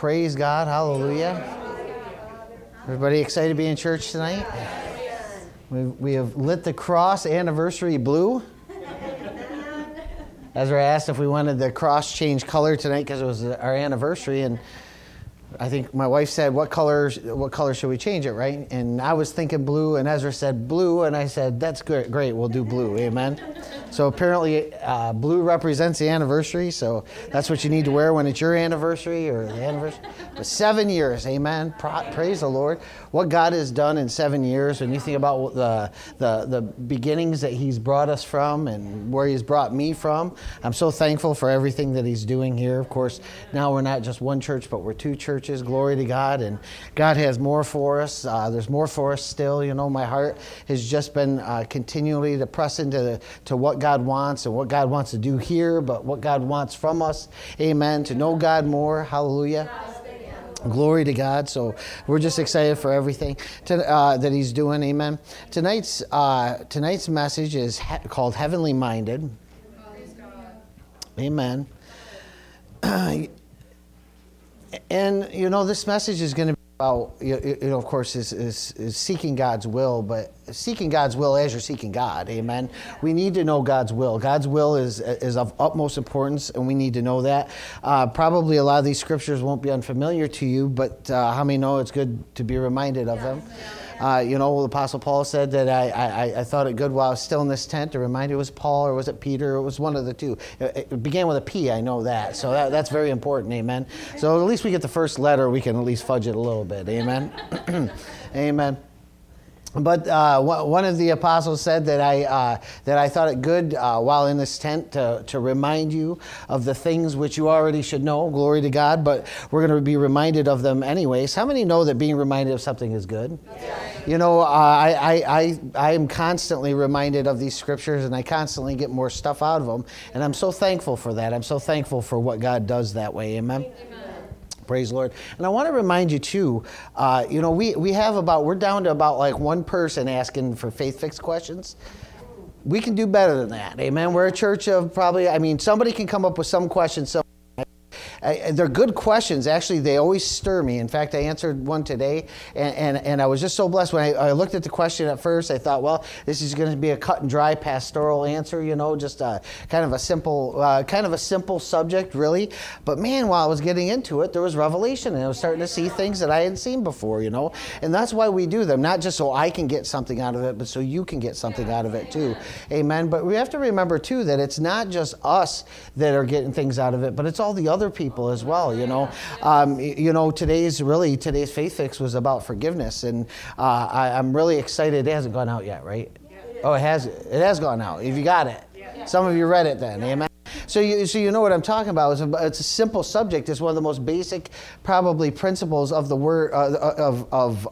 Praise God. Hallelujah. Everybody excited to be in church tonight? We have lit the cross anniversary blue. Ezra asked if we wanted the cross change color tonight because it was our anniversary, and I think my wife said, what color should we change it, right? And I was thinking blue, and Ezra said blue, and I said, that's great, we'll do blue, amen? So apparently blue represents the anniversary, so that's what you need to wear when it's your anniversary or the anniversary. But 7 years, amen? Praise the Lord. What God has done in 7 years, when you think about the beginnings that He's brought us from and where He's brought me from, I'm so thankful for everything that He's doing here. Of course, now we're not just one church, but we're two churches. Glory to God, and God has more for us. There's more for us still. You know, my heart has just been continually to press into to what God wants and what God wants to do here, but what God wants from us. Amen. To know God more. Hallelujah. Glory to God. So we're just excited for everything that He's doing. Amen. Tonight's message is called Heavenly Minded. Amen. And, you know, this message is going to be about, you know, of course, is seeking God's will, but seeking God's will as you're seeking God, amen? We need to know God's will. God's will is of utmost importance, and we need to know that. Probably a lot of these scriptures won't be unfamiliar to you, but how many know it's good to be reminded of them? You know, the Apostle Paul said that I thought it good while I was still in this tent to remind you, it was Paul or was it Peter? It was one of the two. It began with a P, I know that. So that's very important, amen? So at least we get the first letter, we can at least fudge it a little bit, amen? Amen. But one of the apostles said that I thought it good while in this tent to remind you of the things which you already should know. Glory to God. But we're going to be reminded of them anyways. How many know that being reminded of something is good? Yeah. You know, I am constantly reminded of these scriptures, and I constantly get more stuff out of them. And I'm so thankful for that. I'm so thankful for what God does that way. Amen. Praise the Lord. And I want to remind you too, you know, we're down to about like one person asking for faith fix questions. We can do better than that. Amen. We're a church of probably, somebody can come up with some questions. They're good questions. Actually, they always stir me. In fact, I answered one today, and I was just so blessed. When I looked at the question at first, I thought, well, this is going to be a cut and dry pastoral answer, you know, just kind of a simple subject, really. But man, while I was getting into it, there was revelation, and I was starting to see things that I hadn't seen before, you know. And that's why we do them, not just so I can get something out of it, but so you can get something out of it too. Amen. But we have to remember too that it's not just us that are getting things out of it, but it's all the other people as well, you know. You know, today's Faith Fix was about forgiveness, and I'm really excited. It hasn't gone out yet, right? Oh, it has gone out. If you got it. Some of you read it then, amen. So you know what I'm talking about. It's a simple subject. It's one of the most basic, probably, principles of the word of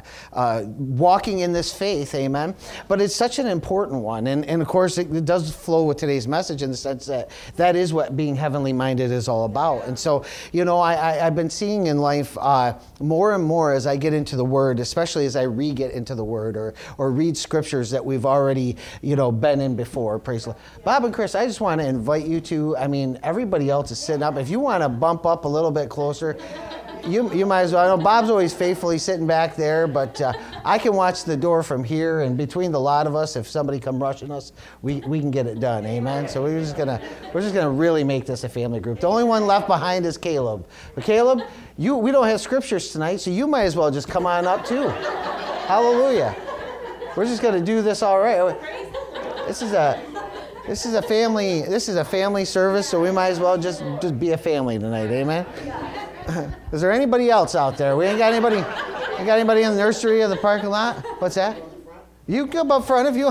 walking in this faith, amen. But it's such an important one, and of course it does flow with today's message in the sense that is what being heavenly minded is all about. And so, you know, I've been seeing in life more and more as I get into the Word, especially as I re-get into the Word or read scriptures that we've already, you know, been in before. Praise the Lord. Bob and Chris, I just want to invite you to, everybody else is sitting up. If you want to bump up a little bit closer, you might as well. I know Bob's always faithfully sitting back there, but I can watch the door from here, and between the lot of us, if somebody come rushing us, we can get it done. Amen. So we're just gonna really make this a family group. The only one left behind is Caleb. But Caleb, we don't have scriptures tonight, so you might as well just come on up too. Hallelujah. We're just gonna do this all right. This is a family service, so we might as well just be a family tonight, amen? Is there anybody else out there? We ain't got anybody. You got anybody in the nursery or the parking lot? What's that? You come up front if you.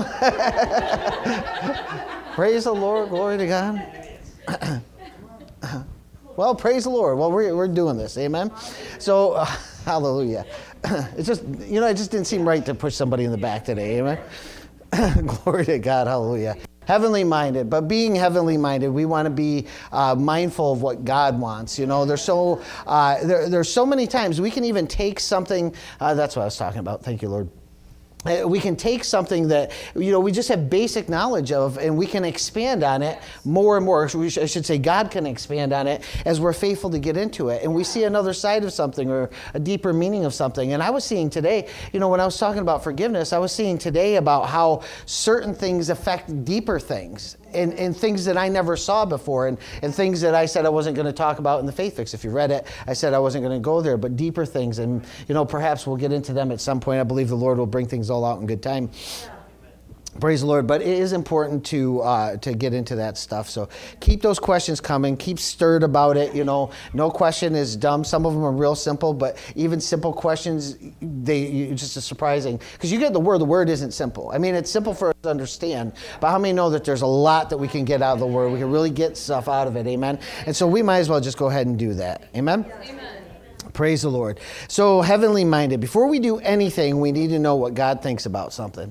Praise the Lord, glory to God. Well, praise the Lord. Well, we're doing this, amen. So, hallelujah. It's just, you know, it just didn't seem right to push somebody in the back today, amen. Glory to God, hallelujah. Heavenly minded, but being heavenly minded, we want to be mindful of what God wants. You know, there's so many times we can even take something. That's what I was talking about. Thank you, Lord. We can take something that, we just have basic knowledge of, and we can expand on it more and more. I should say God can expand on it as we're faithful to get into it. And we see another side of something or a deeper meaning of something. And I was seeing today, when I was talking about forgiveness, I was seeing today about how certain things affect deeper things. And things that I never saw before, and things that I said I wasn't going to talk about in the Faith Fix. If you read it, I said I wasn't going to go there, but deeper things. And, perhaps we'll get into them at some point. I believe the Lord will bring things all out in good time. Yeah. Praise the Lord. But it is important to get into that stuff. So keep those questions coming. Keep stirred about it. No question is dumb. Some of them are real simple, but even simple questions, they just are surprising. Because you get the word isn't simple. I mean, it's simple for us to understand, but how many know that there's a lot that we can get out of the word? We can really get stuff out of it. Amen. And so we might as well just go ahead and do that. Amen. Amen. Praise the Lord. So heavenly minded. Before we do anything, we need to know what God thinks about something.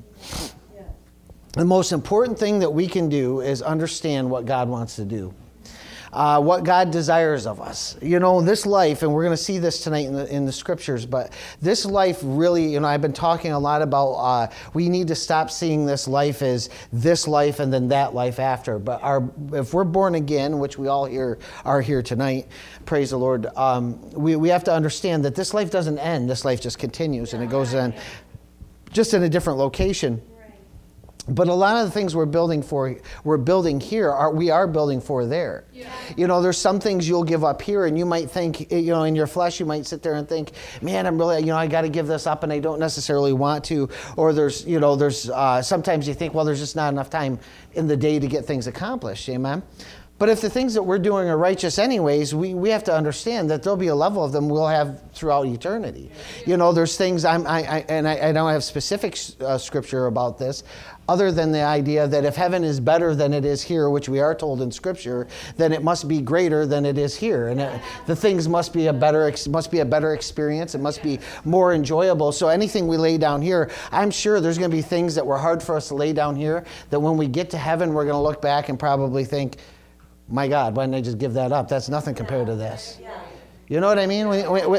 The most important thing that we can do is understand what God wants to do, what God desires of us. This life, and we're going to see this tonight in the scriptures, but this life really, I've been talking a lot about we need to stop seeing this life as this life and then that life after. But if we're born again, which we all are here tonight, praise the Lord, we have to understand that this life doesn't end. This life just continues, and it goes on just in a different location. But a lot of the things we're building here, we are building for there. Yeah. There's some things you'll give up here, and you might think, in your flesh, you might sit there and think, man, I'm really, I got to give this up, and I don't necessarily want to. Or there's sometimes you think, well, there's just not enough time in the day to get things accomplished. Amen. But if the things that we're doing are righteous anyways, we have to understand that there'll be a level of them we'll have throughout eternity. There's things I don't have specific scripture about this, other than the idea that if heaven is better than it is here, which we are told in Scripture, then it must be greater than it is here, and the things must be a better experience. It must be more enjoyable. So anything we lay down here, I'm sure there's going to be things that were hard for us to lay down here, that when we get to heaven, we're going to look back and probably think, my God, why didn't I just give that up? That's nothing compared to this. You know what I mean?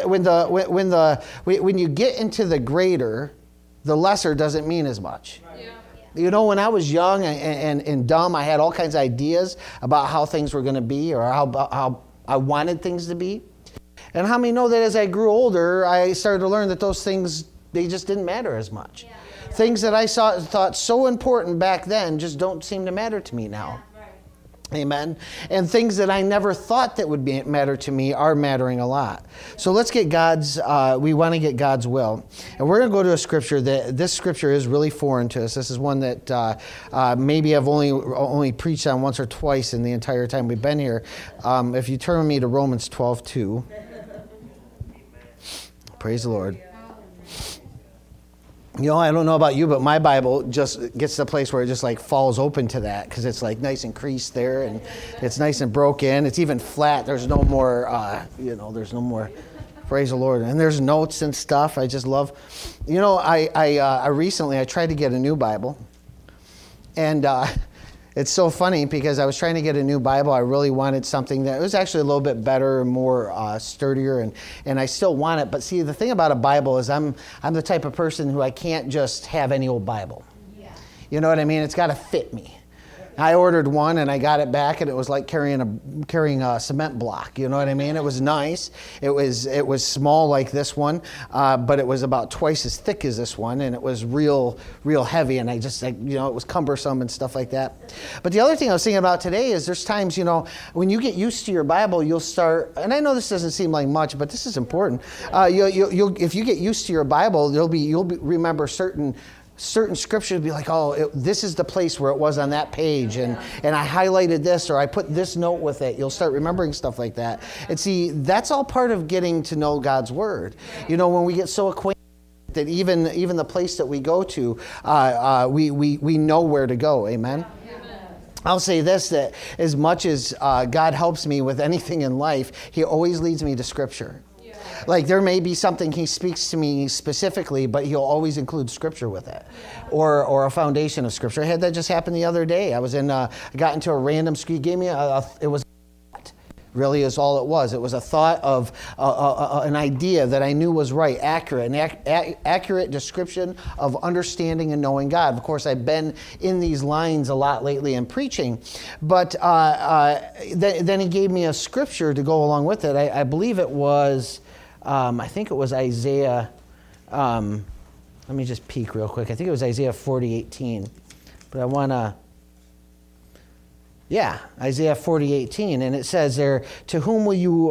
When you get into the greater, the lesser doesn't mean as much. When I was young and dumb, I had all kinds of ideas about how things were going to be, or how I wanted things to be. And how many know that as I grew older, I started to learn that those things, they just didn't matter as much. Things that I thought so important back then just don't seem to matter to me now. Amen. And things that I never thought that would matter to me are mattering a lot. So let's get we want to get God's will. And we're going to go to a scripture this scripture is really foreign to us. This is one that maybe I've only preached on once or twice in the entire time we've been here. If you turn with me to Romans 12:2. Praise the Lord. I don't know about you, but my Bible just gets to the place where it just like falls open to that, because it's like nice and creased there, and it's nice and broken. It's even flat. There's no more, there's no more. Praise the Lord. And there's notes and stuff. I just love. I recently tried to get a new Bible, and it's so funny because I was trying to get a new Bible. I really wanted something that was actually a little bit better and more sturdier, and I still want it. But see, the thing about a Bible is I'm the type of person who I can't just have any old Bible. Yeah. You know what I mean? It's got to fit me. I ordered one and I got it back, and it was like carrying a cement block. You know what I mean? It was nice. It was small like this one, but it was about twice as thick as this one, and it was real heavy. And it was cumbersome and stuff like that. But the other thing I was thinking about today is there's times, when you get used to your Bible, you'll start. And I know this doesn't seem like much, but this is important. If you get used to your Bible, you'll remember certain scriptures, be like, this is the place where it was on that page, and I highlighted this, or I put this note with it. You'll start remembering stuff like that. And see, that's all part of getting to know God's Word. When we get so acquainted that even the place that we go to, we know where to go. Amen? I'll say this, that as much as God helps me with anything in life, He always leads me to Scripture. Like there may be something He speaks to me specifically, but He'll always include Scripture with it, or a foundation of Scripture. I had that just happen the other day. I got into a random. He gave me it really is all it was. It was a thought of an idea that I knew was right, accurate, an accurate description of understanding and knowing God. Of course, I've been in these lines a lot lately in preaching, but then he gave me a scripture to go along with it. I believe it was, I think it was Isaiah, let me just peek real quick. I think it was Isaiah 40:18, but I want to, Isaiah 40:18, and it says there, to whom will you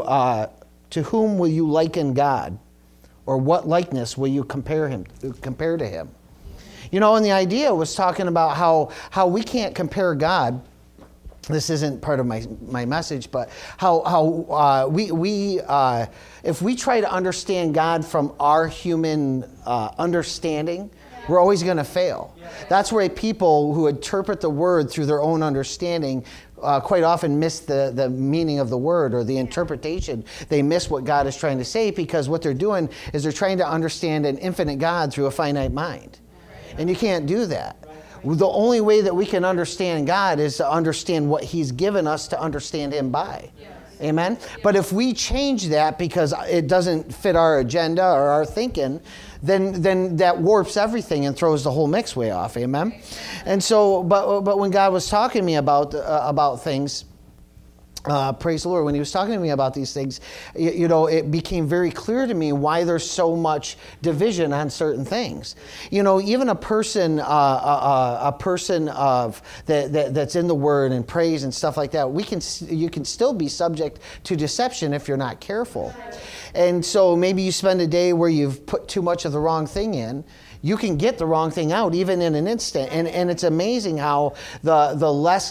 liken God, or what likeness will you compare to him? You know, and the idea was talking about how we can't compare God. This isn't part of my message, but how we if we try to understand God from our human understanding, we're always going to fail. That's where people who interpret the word through their own understanding quite often miss the meaning of the word or the interpretation. They miss what God is trying to say, because what they're doing is they're trying to understand an infinite God through a finite mind. And you can't do that. The only way that we can understand God is to understand what he's given us to understand him by. Amen? But if we change that because it doesn't fit our agenda or our thinking, then that warps everything and throws the whole mix way off. Amen? And so, but when God was talking to me about things, praise the Lord, when he was talking to me about these things, you know, it became very clear to me why there's so much division on certain things. You know, even a person of that's in the Word and praise and stuff like that, you can still be subject to deception if you're not careful. And so maybe you spend a day where you've put too much of the wrong thing in. You can get the wrong thing out even in an instant, and it's amazing how the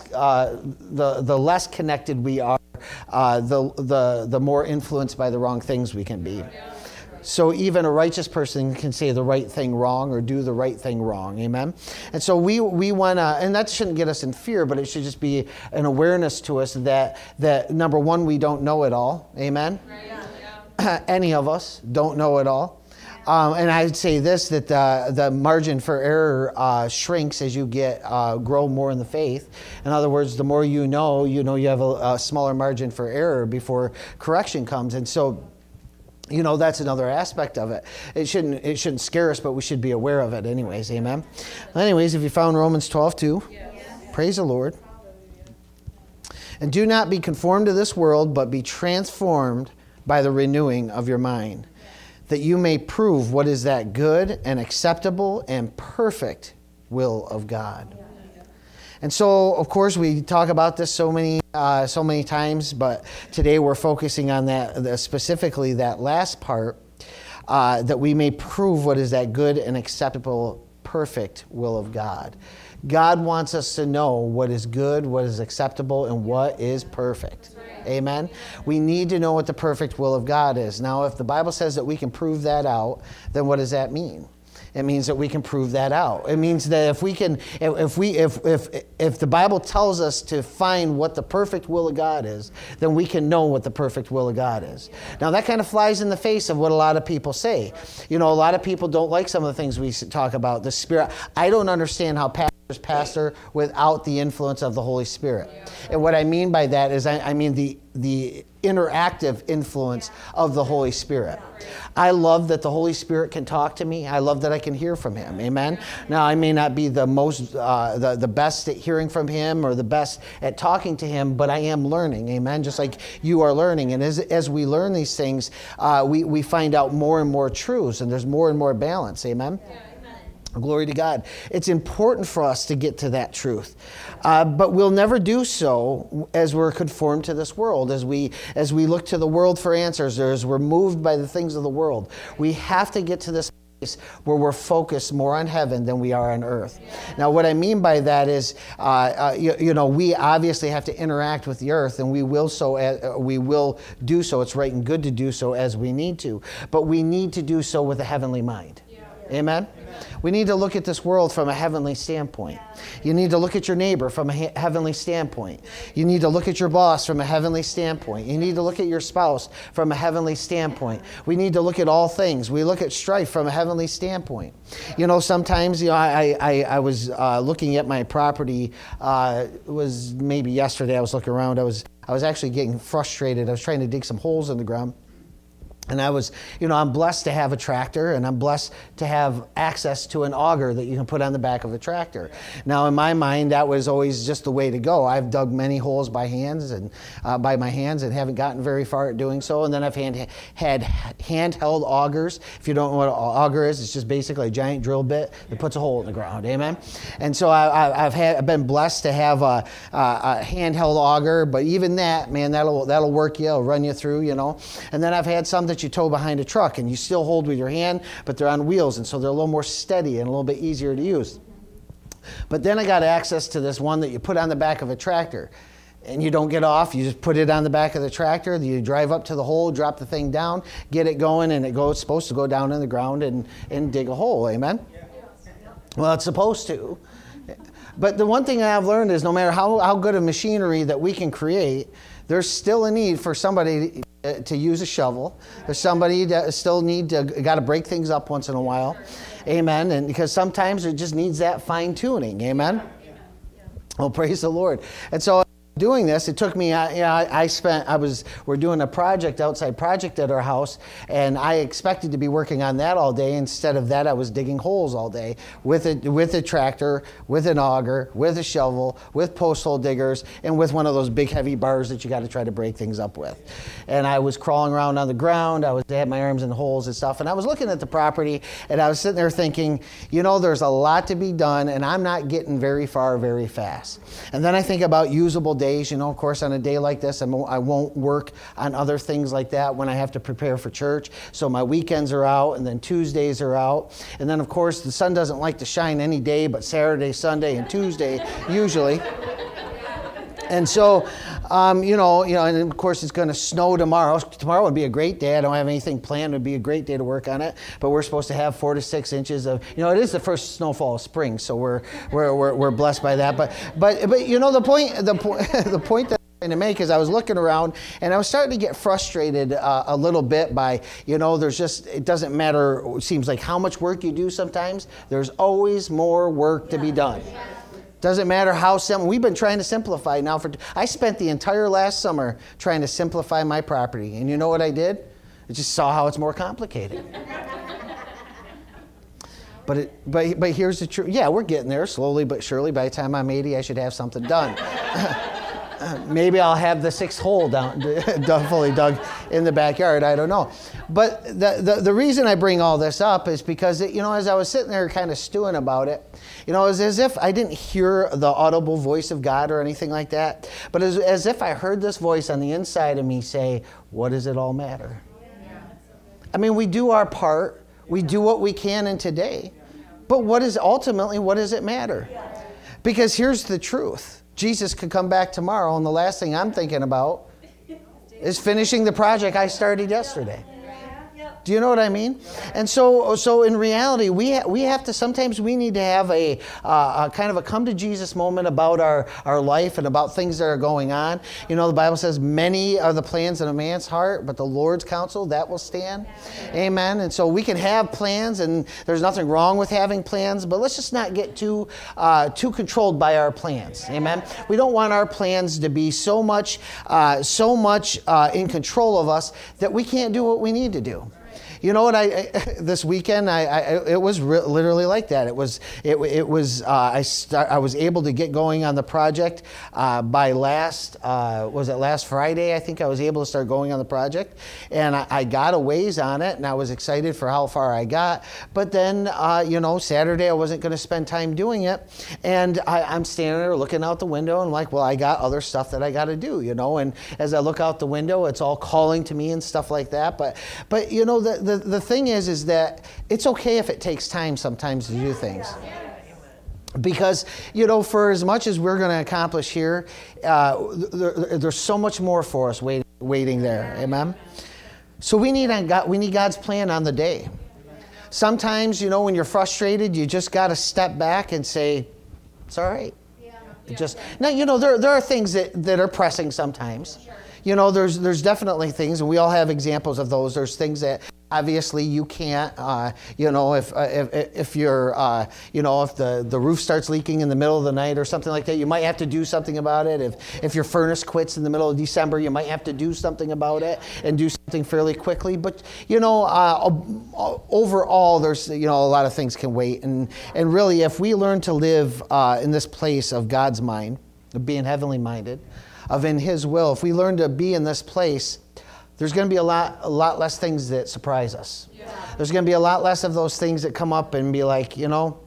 less connected we are, the more influenced by the wrong things we can be. So even a righteous person can say the right thing wrong or do the right thing wrong. Amen. And so we want to, and that shouldn't get us in fear, but it should just be an awareness to us that number one, we don't know it all. Amen. Any of us don't know it all. And I'd say this, that the margin for error shrinks as you grow more in the faith. In other words, the more you know you have a smaller margin for error before correction comes. And so, you know, that's another aspect of it. It shouldn't scare us, but we should be aware of it anyways. Amen. Anyways, if you found Romans 12:2, praise the Lord. And do not be conformed to this world, but be transformed by the renewing of your mind, that you may prove what is that good and acceptable and perfect will of God. And so, of course, we talk about this so many times, but today we're focusing on that, specifically that last part, that we may prove what is that good and acceptable, perfect will of God. God wants us to know what is good, what is acceptable, and what is perfect. Amen? We need to know what the perfect will of God is. Now, if the Bible says that we can prove that out, then what does that mean? It means that we can prove that out. It means that if the Bible tells us to find what the perfect will of God is, then we can know what the perfect will of God is. Now, that kind of flies in the face of what a lot of people say. You know, a lot of people don't like some of the things we talk about, the Spirit. I don't understand how pastor without the influence of the Holy Spirit. And what I mean by that is I mean the interactive influence of the Holy Spirit. I love that the Holy Spirit can talk to me. I love that I can hear from him. Amen. Now, I may not be the most the best at hearing from him or the best at talking to him, but I am learning. Amen. Just like you are learning. And as we learn these things, we find out more and more truths, and there's more and more balance. Amen. Glory to God. It's important for us to get to that truth. But we'll never do so as we're conformed to this world, as we look to the world for answers, or as we're moved by the things of the world. We have to get to this place where we're focused more on heaven than we are on earth. Now, what I mean by that is, we obviously have to interact with the earth, and we will do so. It's right and good to do so as we need to. But we need to do so with a heavenly mind. Amen? We need to look at this world from a heavenly standpoint. You need to look at your neighbor from a heavenly standpoint. You need to look at your boss from a heavenly standpoint. You need to look at your spouse from a heavenly standpoint. We need to look at all things. We look at strife from a heavenly standpoint. You know, sometimes, I was looking at my property. It was maybe yesterday I was looking around. I was I was actually getting frustrated. I was trying to dig some holes in the ground. And I was, I'm blessed to have a tractor, and I'm blessed to have access to an auger that you can put on the back of the tractor. Now, in my mind, that was always just the way to go. I've dug many holes by my hands, and haven't gotten very far at doing so. And then I've had handheld augers. If you don't know what an auger is, it's just basically a giant drill bit that puts a hole in the ground. Amen. And so I've been blessed to have a handheld auger, but even that, man, that'll work you. It'll run you through, And then I've had some that you tow behind a truck, and you still hold with your hand, but they're on wheels, and so they're a little more steady and a little bit easier to use. But then I got access to this one that you put on the back of a tractor, and you don't get off. You just put it on the back of the tractor. You drive up to the hole, drop the thing down, get it going, and it's supposed to go down in the ground and dig a hole. Amen? Well, it's supposed to. But the one thing I've learned is no matter how good a machinery that we can create, there's still a need for somebody to use a shovel. There's somebody that still got to break things up once in a while. Amen. And because sometimes it just needs that fine tuning. Amen. Oh, praise the Lord. And so doing this, it took me, we're doing a outside project at our house, and I expected to be working on that all day. Instead of that, I was digging holes all day with a tractor, with an auger, with a shovel, with post hole diggers, and with one of those big heavy bars that you got to try to break things up with. And I was crawling around on the ground. I had my arms in the holes and stuff, and I was looking at the property, and I was sitting there thinking, there's a lot to be done, and I'm not getting very far very fast. And then I think about usable days. Of course, on a day like this, I won't work on other things like that when I have to prepare for church. So my weekends are out, and then Tuesdays are out. And then, of course, the sun doesn't like to shine any day but Saturday, Sunday, and Tuesday, usually. And so, and of course it's going to snow tomorrow. Tomorrow would be a great day. I don't have anything planned. It would be a great day to work on it. But we're supposed to have 4 to 6 inches of, it is the first snowfall of spring, so we're blessed by that. But the point that I'm trying to make is I was looking around and I was starting to get frustrated a little bit by, it doesn't matter, it seems like how much work you do sometimes. There's always more work to be done. Doesn't matter how simple. We've been trying to simplify now. I spent the entire last summer trying to simplify my property. And you know what I did? I just saw how it's more complicated. But here's the truth. Yeah, we're getting there slowly but surely. By the time I'm 80, I should have something done. Maybe I'll have the 6th hole fully dug in the backyard. I don't know. But the reason I bring all this up is because, as I was sitting there kind of stewing about it, it was as if I didn't hear the audible voice of God or anything like that. But as if I heard this voice on the inside of me say, what does it all matter? I mean, we do our part. We do what we can in today. But what does it matter? Because here's the truth. Jesus could come back tomorrow, and the last thing I'm thinking about is finishing the project I started yesterday. Do you know what I mean? And so in reality, we have to, sometimes we need to have a kind of a come to Jesus moment about our life and about things that are going on. The Bible says many are the plans in a man's heart, but the Lord's counsel, that will stand. Amen. And so we can have plans, and there's nothing wrong with having plans, but let's just not get too controlled by our plans. Amen. We don't want our plans to be so much in control of us that we can't do what we need to do. You know what? This weekend, it was literally like that. I was able to get going on the project by last Friday? I think I was able to start going on the project, and I got a ways on it, and I was excited for how far I got. But then, Saturday I wasn't going to spend time doing it, and I'm standing there looking out the window, and I'm like, well, I got other stuff that I got to do, And as I look out the window, it's all calling to me and stuff like that. But the thing is that it's okay if it takes time sometimes to do things. Because, for as much as we're going to accomplish here, there's so much more for us waiting there. Amen? So we need God's plan on the day. Sometimes, when you're frustrated, you just got to step back and say, it's all right. Now, there are things that are pressing sometimes. There's definitely things, and we all have examples of those. There's things that Obviously, you can't, if you're, if the roof starts leaking in the middle of the night or something like that, you might have to do something about it. If your furnace quits in the middle of December, you might have to do something about it and do something fairly quickly. But, overall, there's, a lot of things can wait. And really, if we learn to live in this place of God's mind, of being heavenly minded, of in His will, if we learn to be in this place, there's going to be a lot less things that surprise us. Yeah. There's going to be a lot less of those things that come up and be like,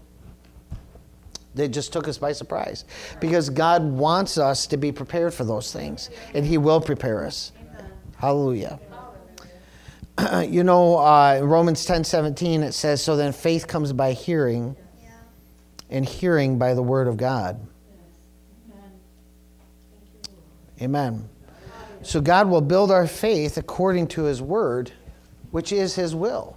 they just took us by surprise. Because God wants us to be prepared for those things, and He will prepare us. Amen. Hallelujah. In Romans 10:17 it says, so then faith comes by hearing, and hearing by the word of God. Amen. So God will build our faith according to His word, which is His will.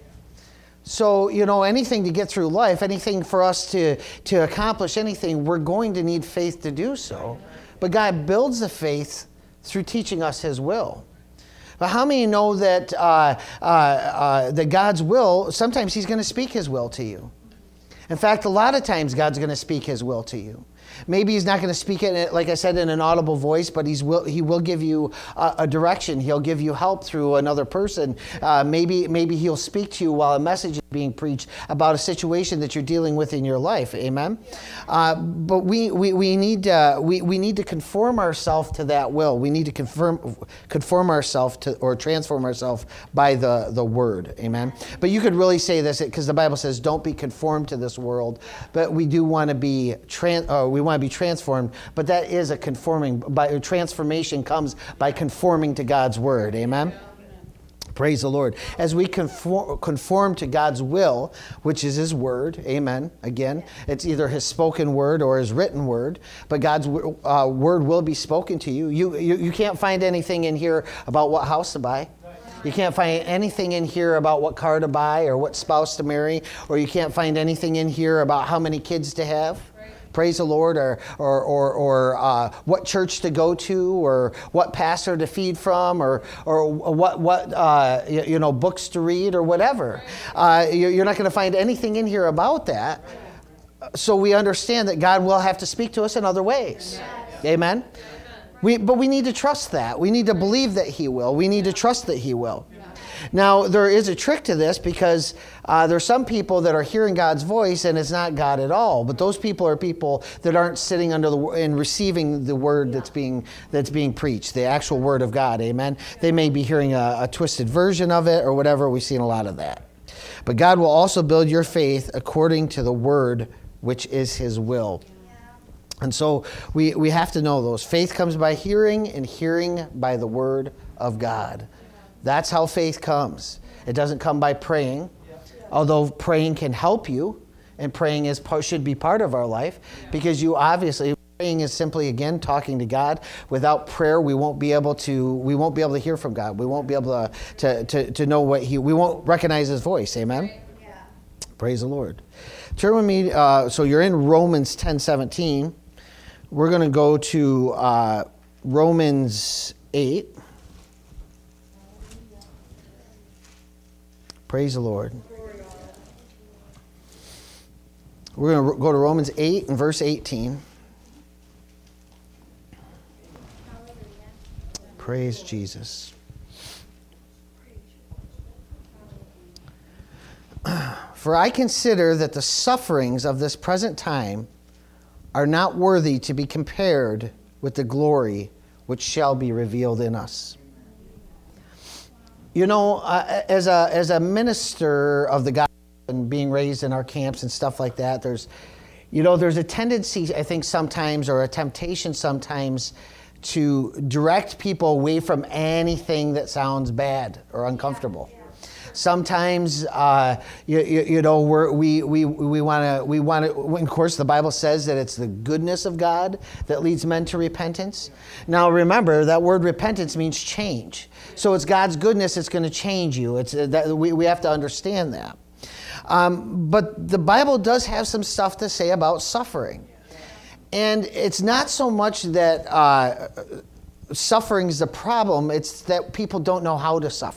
So, anything to get through life, anything for us to accomplish anything, we're going to need faith to do so. But God builds the faith through teaching us His will. But how many know that that God's will, sometimes He's going to speak His will to you? In fact, a lot of times God's going to speak His will to you. Maybe He's not going to speak it, like I said, in an audible voice, but He will give you a direction. He'll give you help through another person. Maybe He'll speak to you while a message is being preached about a situation that you're dealing with in your life. Amen. But we need to conform ourselves to that will. We need to conform ourselves to, or transform ourselves by the word. Amen. But you could really say this because the Bible says, "Don't be conformed to this world," but we do want to be transformed. But that is a conforming. By transformation comes by conforming to God's word. Amen. Praise the Lord. As we conform to God's will, which is His word, amen. Again, it's either His spoken word or His written word, but God's word will be spoken to you. You can't find anything in here about what house to buy. You can't find anything in here about what car to buy or what spouse to marry, or you can't find anything in here about how many kids to have. Praise the Lord, or what church to go to, or what pastor to feed from, or what books to read, or whatever. You're not going to find anything in here about that. So we understand that God will have to speak to us in other ways. Amen. But we need to trust that. We need to believe that He will. We need to trust that He will. Now, there is a trick to this because there's some people that are hearing God's voice and it's not God at all. But those people are people that aren't sitting under and receiving the word that's being preached, the actual word of God. Amen. They may be hearing a twisted version of it or whatever. We've seen a lot of that. But God will also build your faith according to the word, which is His will. And so we have to know those. Faith comes by hearing, and hearing by the word of God. That's how faith comes. It doesn't come by praying, although praying can help you, and praying should be part of our life, because praying is simply, again, talking to God. Without prayer, we won't be able to hear from God. We won't be able to know we won't recognize His voice. Amen. Yeah. Praise the Lord. Turn with me. So you're in Romans 10:17. We're going to go to Romans 8. Praise the Lord. We're going to go to Romans 8 and verse 18. Praise Jesus. For I consider that the sufferings of this present time are not worthy to be compared with the glory which shall be revealed in us. As a minister of the gospel and being raised in our camps and stuff like that, there's a tendency, I think sometimes, or a temptation sometimes, to direct people away from anything that sounds bad or uncomfortable. Sometimes, we want to. Of course, the Bible says that it's the goodness of God that leads men to repentance. Now, remember that word repentance means change. So it's God's goodness that's going to change you. We have to understand that. But the Bible does have some stuff to say about suffering, and it's not so much that suffering is the problem. It's that people don't know how to suffer.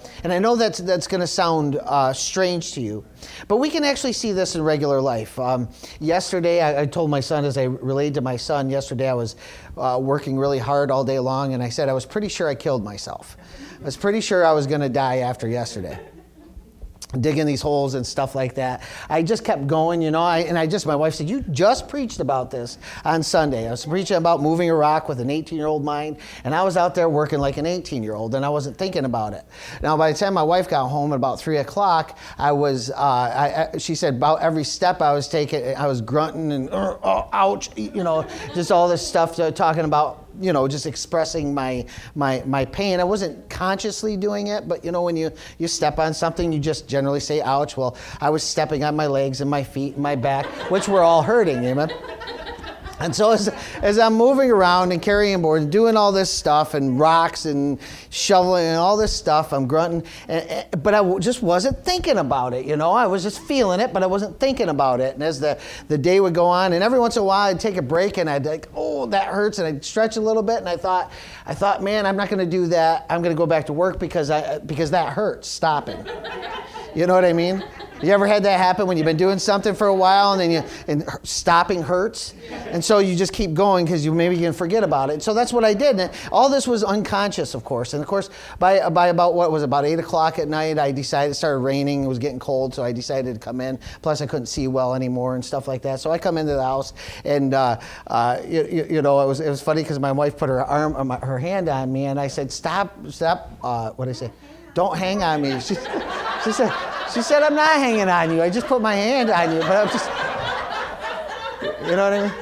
And I know that's going to sound strange to you, but we can actually see this in regular life. Yesterday, I told my son, as I relayed to my son, yesterday I was working really hard all day long, and I said I was pretty sure I killed myself. I was pretty sure I was going to die after yesterday, digging these holes and stuff like that. I just kept going, you know, my wife said, you just preached about this on Sunday. I was preaching about moving a rock with an 18-year-old mind, and I was out there working like an 18-year-old, and I wasn't thinking about it. Now, by the time my wife got home at about 3 o'clock, I was, she said about every step I was taking, I was grunting and, ouch, you know, just all this stuff talking about, you know, just expressing my pain. I wasn't consciously doing it, but you know, when you step on something, you just generally say, ouch. Well, I was stepping on my legs and my feet and my back, which were all hurting, amen? And so as I'm moving around and carrying board and doing all this stuff and rocks and shoveling and all this stuff, I'm grunting, but I just wasn't thinking about it, you know. I was just feeling it, but I wasn't thinking about it. And as the day would go on, and every once in a while I'd take a break and I'd like, oh, that hurts, and I'd stretch a little bit, and I thought, man, I'm not going to do that. I'm going to go back to work because that hurts, stopping. You know what I mean? You ever had that happen when you've been doing something for a while and stopping hurts? And so you just keep going because maybe you can forget about it. So that's what I did. And all this was unconscious, of course. And of course, by about 8 o'clock at night, I decided it started raining. It was getting cold, so I decided to come in. Plus, I couldn't see well anymore and stuff like that. So I come into the house, and you know, it was funny because my wife put her hand on me, and I said, "Stop! What did I say? Don't hang on me." She said, I'm not hanging on you. I just put my hand on you, but I'm just, you know what I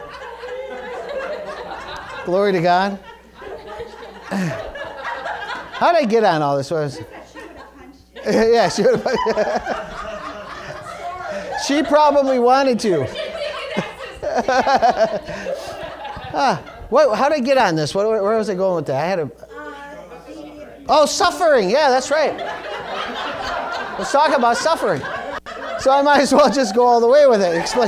mean? Glory to God. How did I get on all this? Yeah, she would have. She probably wanted to. How did I get on this? Where was I going with that? Suffering. Yeah, that's right. Let's talk about suffering. So I might as well just go all the way with it. Explain.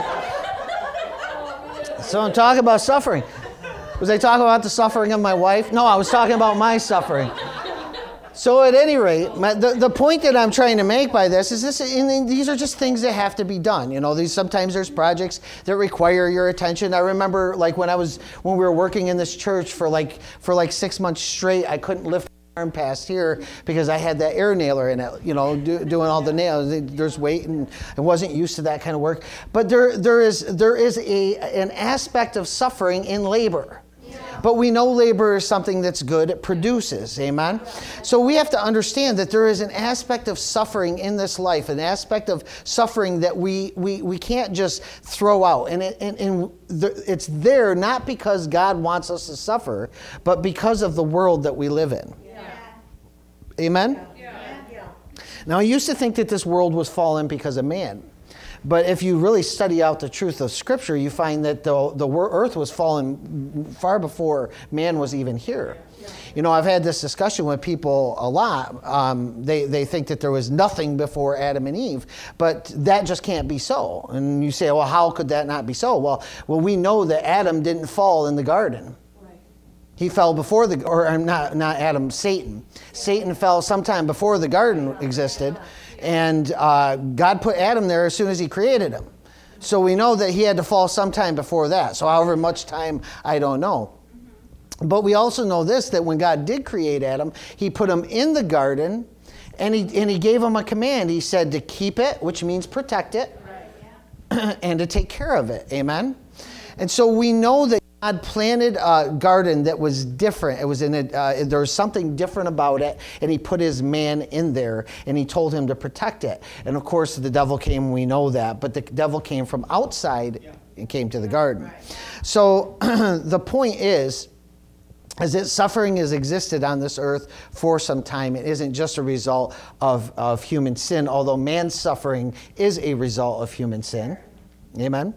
So I'm talking about suffering. Was I talking about the suffering of my wife? No, I was talking about my suffering. So at any rate, the point that I'm trying to make by this is these are just things that have to be done. You know, sometimes there's projects that require your attention. I remember like when we were working in this church for like 6 months straight, I couldn't lift arm past here because I had that air nailer in it, you know, doing all the nails. There's weight, and I wasn't used to that kind of work. But there is an aspect of suffering in labor. But we know labor is something that's good. It produces. Amen? So we have to understand that there is an aspect of suffering in this life, an aspect of suffering that we can't just throw out. And it's there not because God wants us to suffer, but because of the world that we live in. Amen? Yeah. Now, I used to think that this world was fallen because of man. But if you really study out the truth of Scripture, you find that the earth was fallen far before man was even here. You know, I've had this discussion with people a lot. They think that there was nothing before Adam and Eve, but that just can't be so. And you say, well, how could that not be so? Well, we know that Adam didn't fall in the garden. He fell before not Adam, Satan. Satan fell sometime before the garden existed, and God put Adam there as soon as he created him. So we know that he had to fall sometime before that. So however much time, I don't know. But we also know this, that when God did create Adam, he put him in the garden, and he gave him a command. He said to keep it, which means protect it, and to take care of it. Amen? And so we know that God planted a garden that was different. It was there was something different about it, and he put his man in there, and he told him to protect it. And of course, the devil came, we know that, but the devil came from outside and came to the garden. So the point is that suffering has existed on this earth for some time. It isn't just a result of human sin, although man's suffering is a result of human sin. Amen?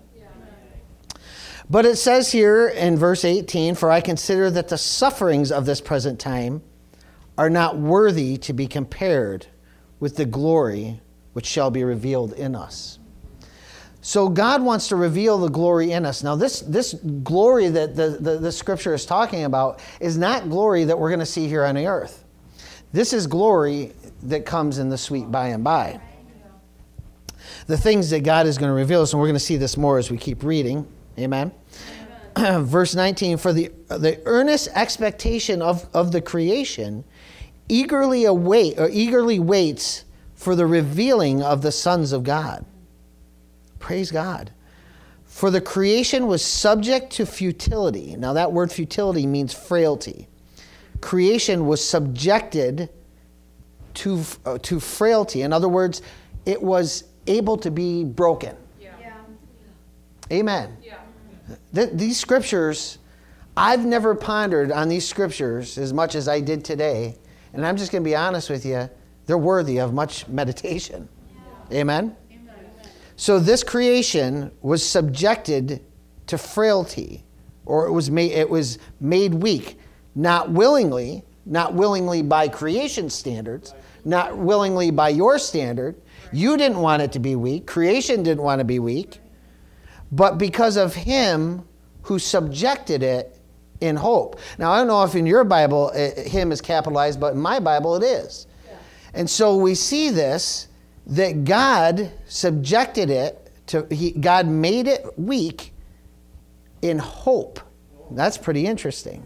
But it says here in verse 18, for I consider that the sufferings of this present time are not worthy to be compared with the glory which shall be revealed in us. So God wants to reveal the glory in us. Now this glory that the scripture is talking about is not glory that we're going to see here on the earth. This is glory that comes in the sweet by and by. The things that God is going to reveal us, and we're going to see this more as we keep reading. Amen. Verse 19, for the earnest expectation of the creation eagerly waits for the revealing of the sons of God. Praise God. For the creation was subject to futility. Now that word futility means frailty. Creation was subjected to frailty. In other words, it was able to be broken. Yeah. Amen. Yeah. These scriptures, I've never pondered on these scriptures as much as I did today. And I'm just going to be honest with you, they're worthy of much meditation. Yeah. Amen? Amen? So this creation was subjected to frailty, or it was made weak, not willingly by creation standards, not willingly by your standard. You didn't want it to be weak. Creation didn't want to be weak. But because of him who subjected it in hope. Now, I don't know if in your Bible him is capitalized, but in my Bible it is. Yeah. And so we see this, that God subjected it God made it weak in hope. That's pretty interesting.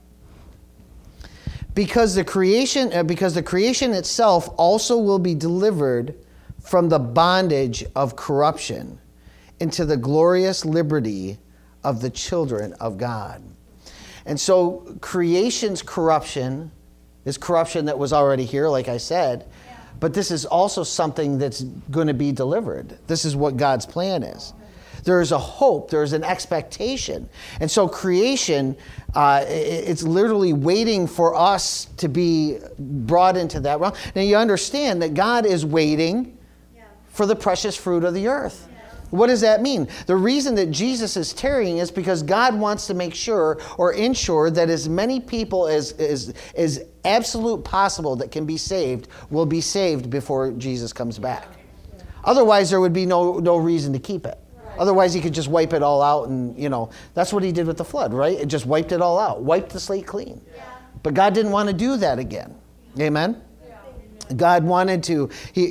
Because the creation itself also will be delivered from the bondage of corruption into the glorious liberty of the children of God. And so creation's corruption is corruption that was already here, like I said, but this is also something that's going to be delivered. This is what God's plan is. There is a hope, there is an expectation. And so creation, it's literally waiting for us to be brought into that realm. Now you understand that God is waiting for the precious fruit of the earth. What does that mean? The reason that Jesus is tarrying is because God wants to make sure or ensure that as many people as absolute possible that can be saved will be saved before Jesus comes back. Otherwise, there would be no reason to keep it. Otherwise, he could just wipe it all out, and that's what he did with the flood, right? It just wiped it all out, wiped the slate clean. But God didn't want to do that again. Amen? God wanted to,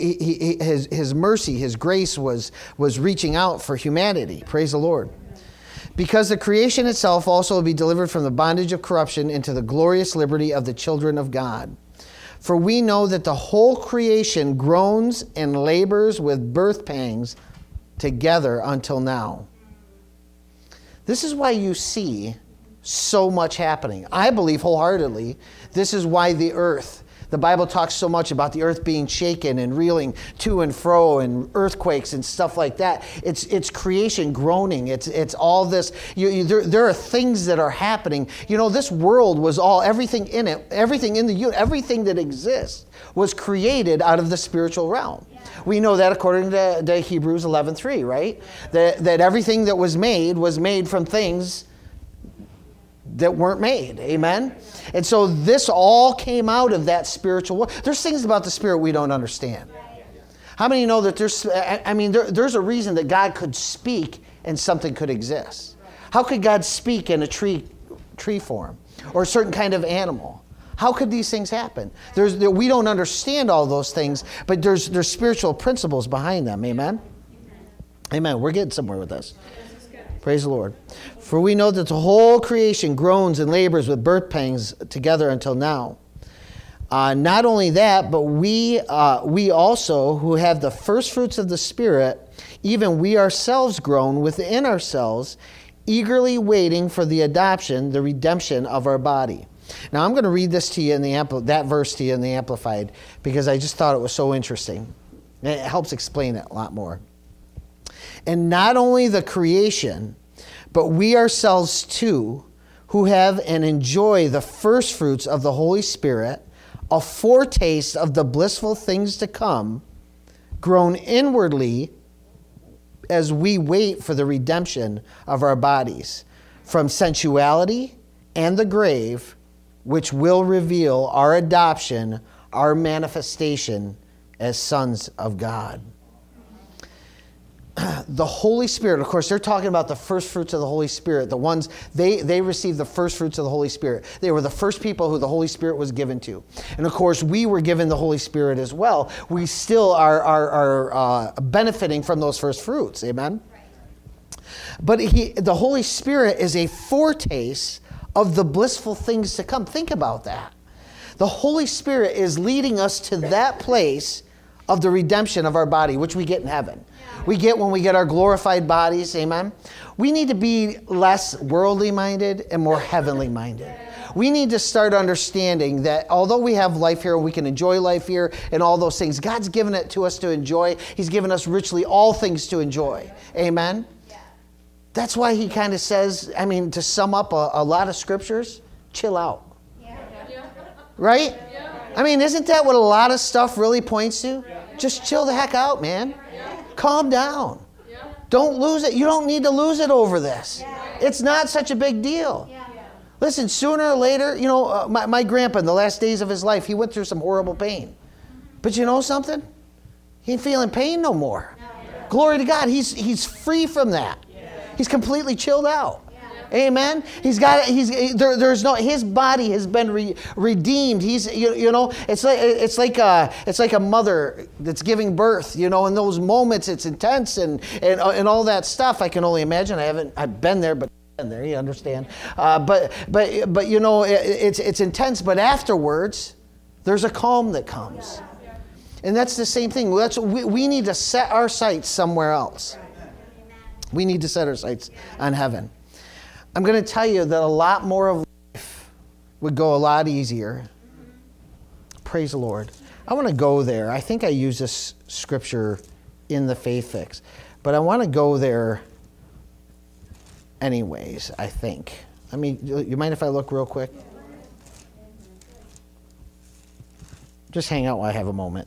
his mercy, his grace was reaching out for humanity. Praise the Lord. Because the creation itself also will be delivered from the bondage of corruption into the glorious liberty of the children of God. For we know that the whole creation groans and labors with birth pangs together until now. This is why you see so much happening. I believe wholeheartedly this is why the Bible talks so much about the earth being shaken and reeling to and fro and earthquakes and stuff like that. It's creation groaning. It's all this. There are things that are happening. This world was everything in it, everything in the universe, everything that exists was created out of the spiritual realm. Yeah. We know that according to Hebrews 11:3, right? That everything that was made from things that weren't made. Amen? And so this all came out of that spiritual world. There's things about the Spirit we don't understand. How many know that there's a reason that God could speak and something could exist? How could God speak in a tree form or a certain kind of animal? How could these things happen? We don't understand all those things, but there's spiritual principles behind them. Amen? Amen. We're getting somewhere with this. Praise the Lord. For we know that the whole creation groans and labors with birth pangs together until now. Not only that, but we also, who have the first fruits of the Spirit, even we ourselves groan within ourselves, eagerly waiting for the adoption, the redemption of our body. Now I'm going to read this to you in that verse to you in the Amplified, because I just thought it was so interesting. It helps explain it a lot more. And not only the creation, but we ourselves too, who have and enjoy the first fruits of the Holy Spirit, a foretaste of the blissful things to come, groan inwardly as we wait for the redemption of our bodies from sensuality and the grave, which will reveal our adoption, our manifestation as sons of God. the Holy Spirit, of course, they're talking about the first fruits of the Holy Spirit. The ones, they received the first fruits of the Holy Spirit. They were the first people who the Holy Spirit was given to. And of course, we were given the Holy Spirit as well. We still are benefiting from those first fruits. Amen? Right. But the Holy Spirit is a foretaste of the blissful things to come. Think about that. The Holy Spirit is leading us to that place of the redemption of our body, which we get in heaven. We get when we get our glorified bodies, amen? We need to be less worldly minded and more heavenly minded. We need to start understanding that although we have life here and we can enjoy life here and all those things, God's given it to us to enjoy. He's given us richly all things to enjoy. Amen? That's why he kind of says, I mean, to sum up a lot of scriptures, chill out. Right? I mean, isn't that what a lot of stuff really points to? Just chill the heck out, man. Calm down. Don't lose it. You don't need to lose it over this. It's not such a big deal. Listen, sooner or later, you know, my grandpa in the last days of his life, he went through some horrible pain. But you know something? He ain't feeling pain no more. Glory to God. He's free from that. He's completely chilled out. Amen. His body has been redeemed. He's you know it's like a mother that's giving birth. You know, in those moments it's intense and all that stuff. I can only imagine. I've been there, but been there. You understand? But you know it's intense. But afterwards, there's a calm that comes, and that's the same thing. We need to set our sights somewhere else. We need to set our sights on heaven. I'm going to tell you that a lot more of life would go a lot easier. Praise the Lord. I want to go there. I think I use this scripture in the Faith Fix, but I want to go there anyways, I think. I mean, you mind if I look real quick? Just hang out while I have a moment.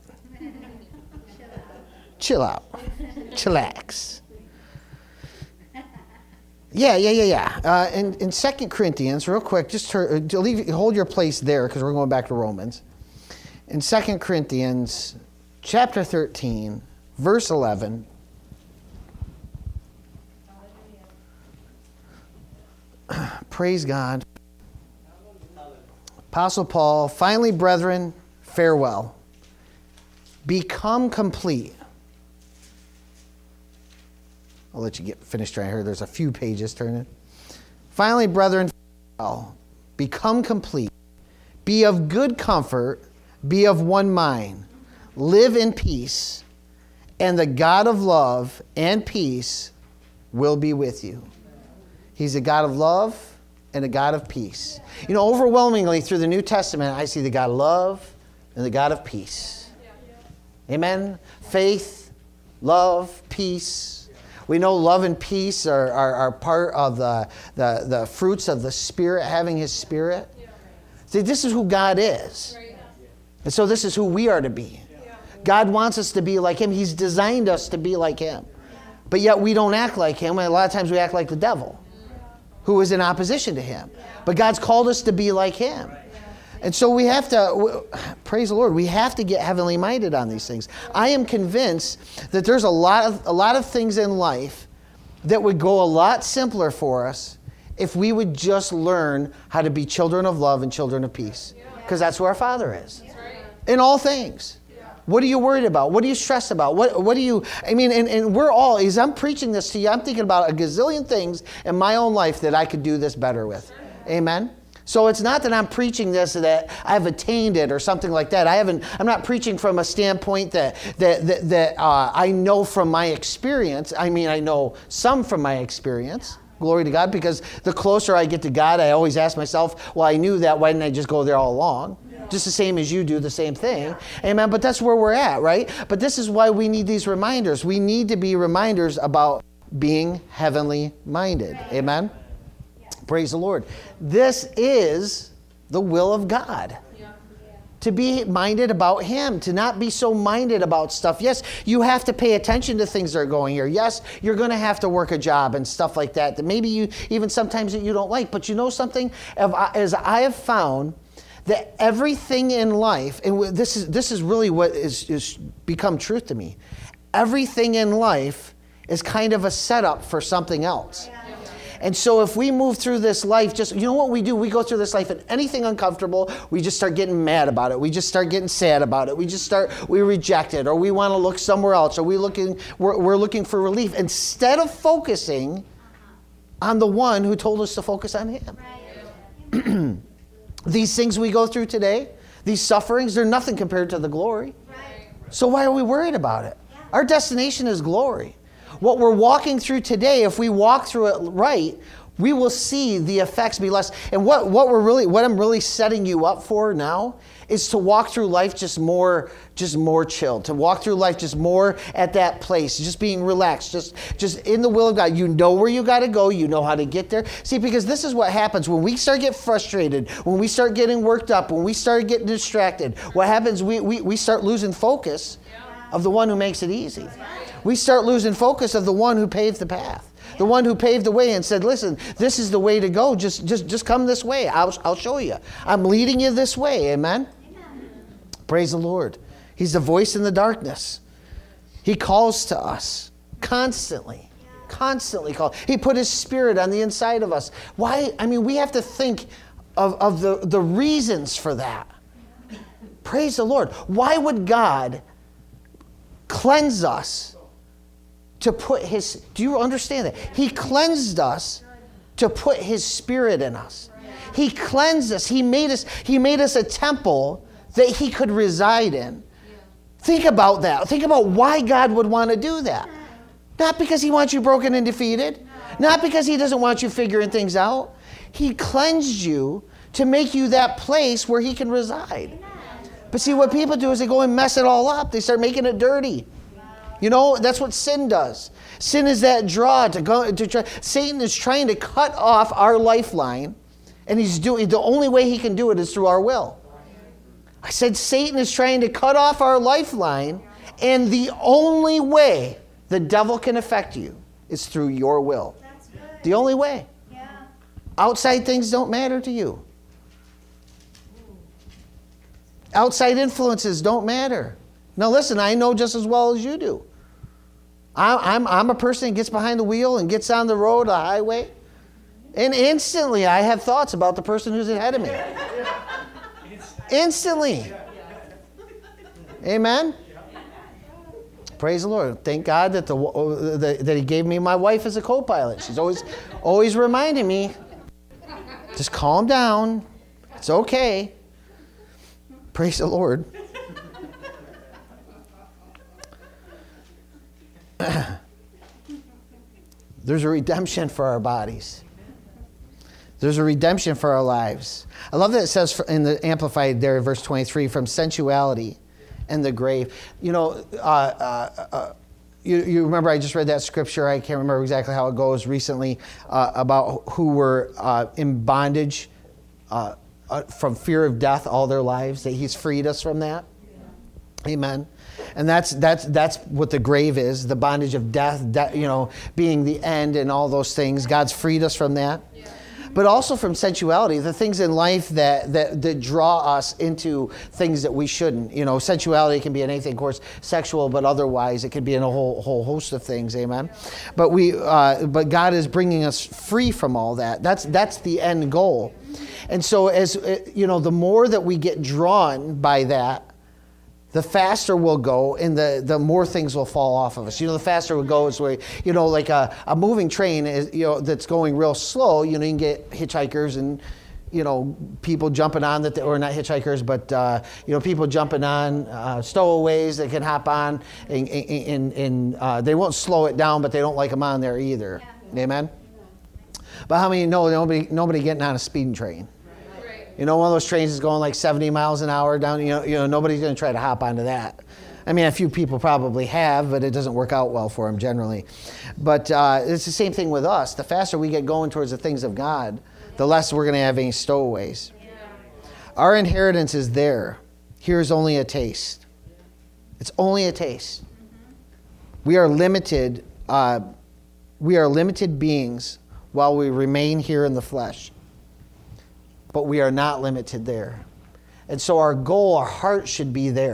Chill out. Chillax. Yeah. In 2 Corinthians, real quick, just hold your place there because we're going back to Romans. In 2 Corinthians, chapter 13, verse 11. Praise God. Apostle Paul, finally, brethren, farewell. Become complete. I'll let you get finished right here. There's a few pages turning. Finally, brethren, become complete. Be of good comfort. Be of one mind. Live in peace. And the God of love and peace will be with you. He's a God of love and a God of peace. You know, overwhelmingly through the New Testament, I see the God of love and the God of peace. Amen? Faith, love, peace. We know love and peace are part of the fruits of the Spirit, having His Spirit. See, this is who God is. And so this is who we are to be. God wants us to be like Him. He's designed us to be like Him. But yet we don't act like Him. And a lot of times we act like the devil, who is in opposition to Him. But God's called us to be like Him. And so we have to, praise the Lord, we have to get heavenly minded on these things. I am convinced that there's a lot of things in life that would go a lot simpler for us if we would just learn how to be children of love and children of peace. Because that's who our Father is. In all things. What are you worried about? What are you stressed about? What do you, I mean, and we're all, as I'm preaching this to you, I'm thinking about a gazillion things in my own life that I could do this better with. Amen? So it's not that I'm preaching this that I've attained it or something like that. I'm not preaching from a standpoint that I know from my experience. I mean, I know some from my experience. Glory to God, because the closer I get to God, I always ask myself, well, I knew that. Why didn't I just go there all along? Just the same as you do the same thing. Amen. But that's where we're at, right? But this is why we need these reminders. We need to be reminders about being heavenly minded. Amen. Praise the Lord. This is the will of God. To be minded about Him, to not be so minded about stuff. Yes, you have to pay attention to things that are going here. Yes, you're going to have to work a job and stuff like that maybe you even sometimes that you don't like. But you know something? As I have found that everything in life, and this is really what is become truth to me. Everything in life is kind of a setup for something else. And so if we move through this life, just, you know what we do? We go through this life and anything uncomfortable, we just start getting mad about it. We just start getting sad about it. We reject it, or we want to look somewhere else, or we're looking for relief instead of focusing on the one who told us to focus on him. Right. These things we go through today, these sufferings, they're nothing compared to the glory. Right. So why are we worried about it? Yeah. Our destination is glory. What we're walking through today, if we walk through it right, we will see the effects be less. And what I'm really setting you up for now is to walk through life just more chilled, to walk through life just more at that place, just being relaxed, just in the will of God. You know where you got to go. You know how to get there. See, because this is what happens when we start getting frustrated, when we start getting worked up, when we start getting distracted. What happens, we start losing focus of the one who makes it easy. We start losing focus of the one who paved the path, the one who paved the way and said, listen, this is the way to go. Just come this way. I'll show you. I'm leading you this way. Amen? Praise the Lord. He's the voice in the darkness. He calls to us constantly calls. He put his spirit on the inside of us. Why? I mean, we have to think of the reasons for that. Praise the Lord. Why would God cleanse us to put his, do you understand that? He cleansed us to put his spirit in us. He cleansed us. He made us a temple that he could reside in. Think about that. Think about why God would want to do that. Not because he wants you broken and defeated. Not because he doesn't want you figuring things out. He cleansed you to make you that place where he can reside. But see, what people do is they go and mess it all up. They start making it dirty. You know, that's what sin does. Sin is that draw to try. Satan is trying to cut off our lifeline, and he's doing, the only way he can do it is through our will. I said Satan is trying to cut off our lifeline, and the only way the devil can affect you is through your will. That's good. The only way. Yeah. Outside things don't matter to you. Outside influences don't matter. Now listen, I know just as well as you do. I'm a person that gets behind the wheel and gets on the road, the highway, and instantly I have thoughts about the person who's ahead of me. Instantly. Amen? Praise the Lord. Thank God that that he gave me my wife as a co-pilot. She's always reminding me, just calm down. It's okay. Praise the Lord. There's a redemption for our bodies. There's a redemption for our lives. I love that it says in the Amplified there, verse 23, from sensuality and the grave. You know, you remember I just read that scripture. I can't remember exactly how it goes recently about who were in bondage from fear of death all their lives, that he's freed us from that. Amen. And that's what the grave is, the bondage of death, being the end and all those things. God's freed us from that. Yeah. But also from sensuality, the things in life that draw us into things that we shouldn't. You know, sensuality can be in anything, of course, sexual, but otherwise it can be in a whole host of things. Amen. But but God is bringing us free from all that. That's the end goal. And so as the more that we get drawn by that, the faster we'll go, and the more things will fall off of us. The faster we go is where, like a moving train is, that's going real slow. You can get hitchhikers and, people jumping on that, or not hitchhikers, but people jumping on stowaways that can hop on, and they won't slow it down, but they don't like them on there either. Yeah. Amen. But how many know nobody getting on a speeding train? One of those trains is going like 70 miles an hour down. Nobody's going to try to hop onto that. I mean, a few people probably have, but it doesn't work out well for them generally. But it's the same thing with us. The faster we get going towards the things of God, the less we're going to have any stowaways. Yeah. Our inheritance is there. Here's only a taste. It's only a taste. Mm-hmm. We are limited. We are limited beings while we remain here in the flesh. But we are not limited there. And so our goal, our heart should be there.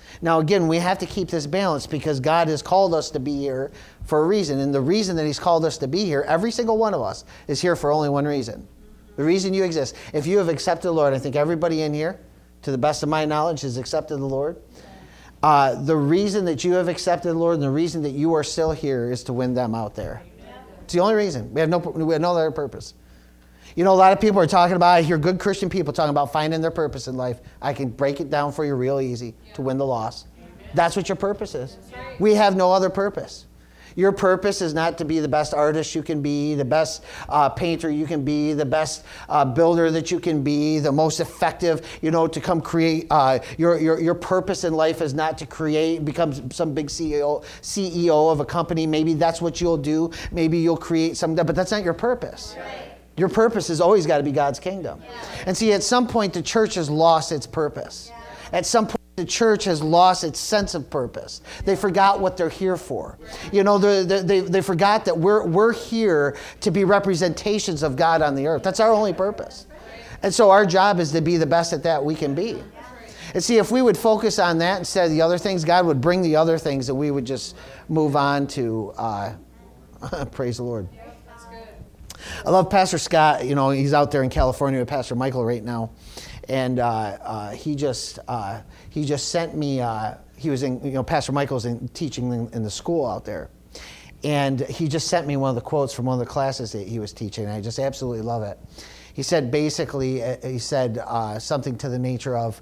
Now, again, we have to keep this balance because God has called us to be here for a reason. And the reason that he's called us to be here, every single one of us is here for only one reason. The reason you exist. If you have accepted the Lord, I think everybody in here, to the best of my knowledge, has accepted the Lord. The reason that you have accepted the Lord and the reason that you are still here is to win them out there. It's the only reason. We have no other purpose. You know, a lot of people are talking about, I hear good Christian people talking about finding their purpose in life. I can break it down for you real easy. To win the lost. That's what your purpose is. We have no other purpose. Your purpose is not to be the best artist you can be, the best painter you can be, the best builder that you can be, the most effective, to come create. Your purpose in life is not to become some big CEO of a company. Maybe that's what you'll do. Maybe you'll create something, but that's not your purpose. Right. Your purpose has always got to be God's kingdom. Yeah. And see, at some point, the church has lost its purpose. Yeah. At some point, the church has lost its sense of purpose. They forgot what they're here for. They forgot that we're here to be representations of God on the earth. That's our only purpose. And so our job is to be the best at that we can be. And see, if we would focus on that instead of the other things, God would bring the other things and we would just move on to, praise the Lord. I love Pastor Scott. He's out there in California with Pastor Michael right now. And he just sent me, he was in, Pastor Michael's teaching in the school out there. And he just sent me one of the quotes from one of the classes that he was teaching. And I just absolutely love it. He said something to the nature of,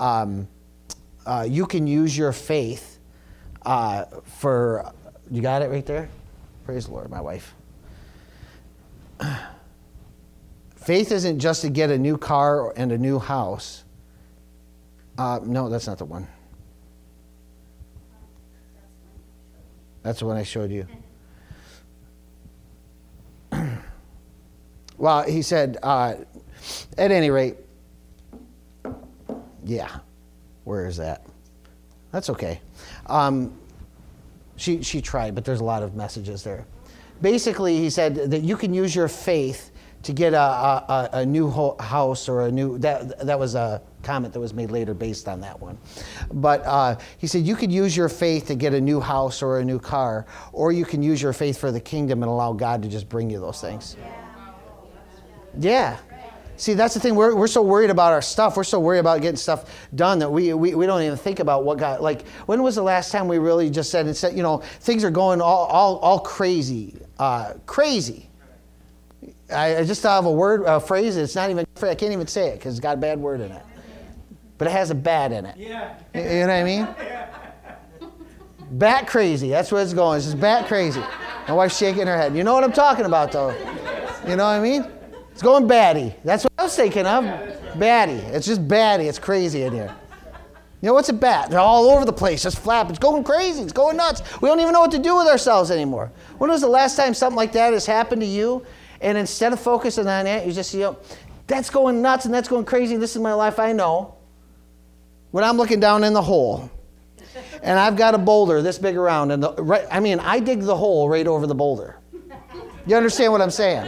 you can use your faith you got it right there? Praise the Lord, my wife. Faith isn't just to get a new car and a new house. No, that's not the one. That's the one I showed you. Well, he said, at any rate, yeah, where is that? That's okay. She tried, but there's a lot of messages there. Basically, he said that you can use your faith to get a new house or that was a comment that was made later based on that one. But he said you could use your faith to get a new house or a new car, or you can use your faith for the kingdom and allow God to just bring you those things. Yeah. See, that's the thing. We're so worried about our stuff. We're so worried about getting stuff done that we don't even think about what God, like, when was the last time we really just said, things are going all crazy, crazy. I just thought of a phrase. It's not even, I can't even say it because it's got a bad word in it. But it has a bad in it. Yeah. You know what I mean? Bat crazy. That's where it's going. It's just bat crazy. My wife's shaking her head. You know what I'm talking about, though. You know what I mean? It's going batty. That's what I was thinking of. Batty. It's just batty. It's crazy in here. What's a bat? They're all over the place, just flapping. It's going crazy. It's going nuts. We don't even know what to do with ourselves anymore. When was the last time something like that has happened to you? And instead of focusing on that, you just, that's going nuts and that's going crazy. This is my life. I know. When I'm looking down in the hole, and I've got a boulder this big around, and I dig the hole right over the boulder. You understand what I'm saying?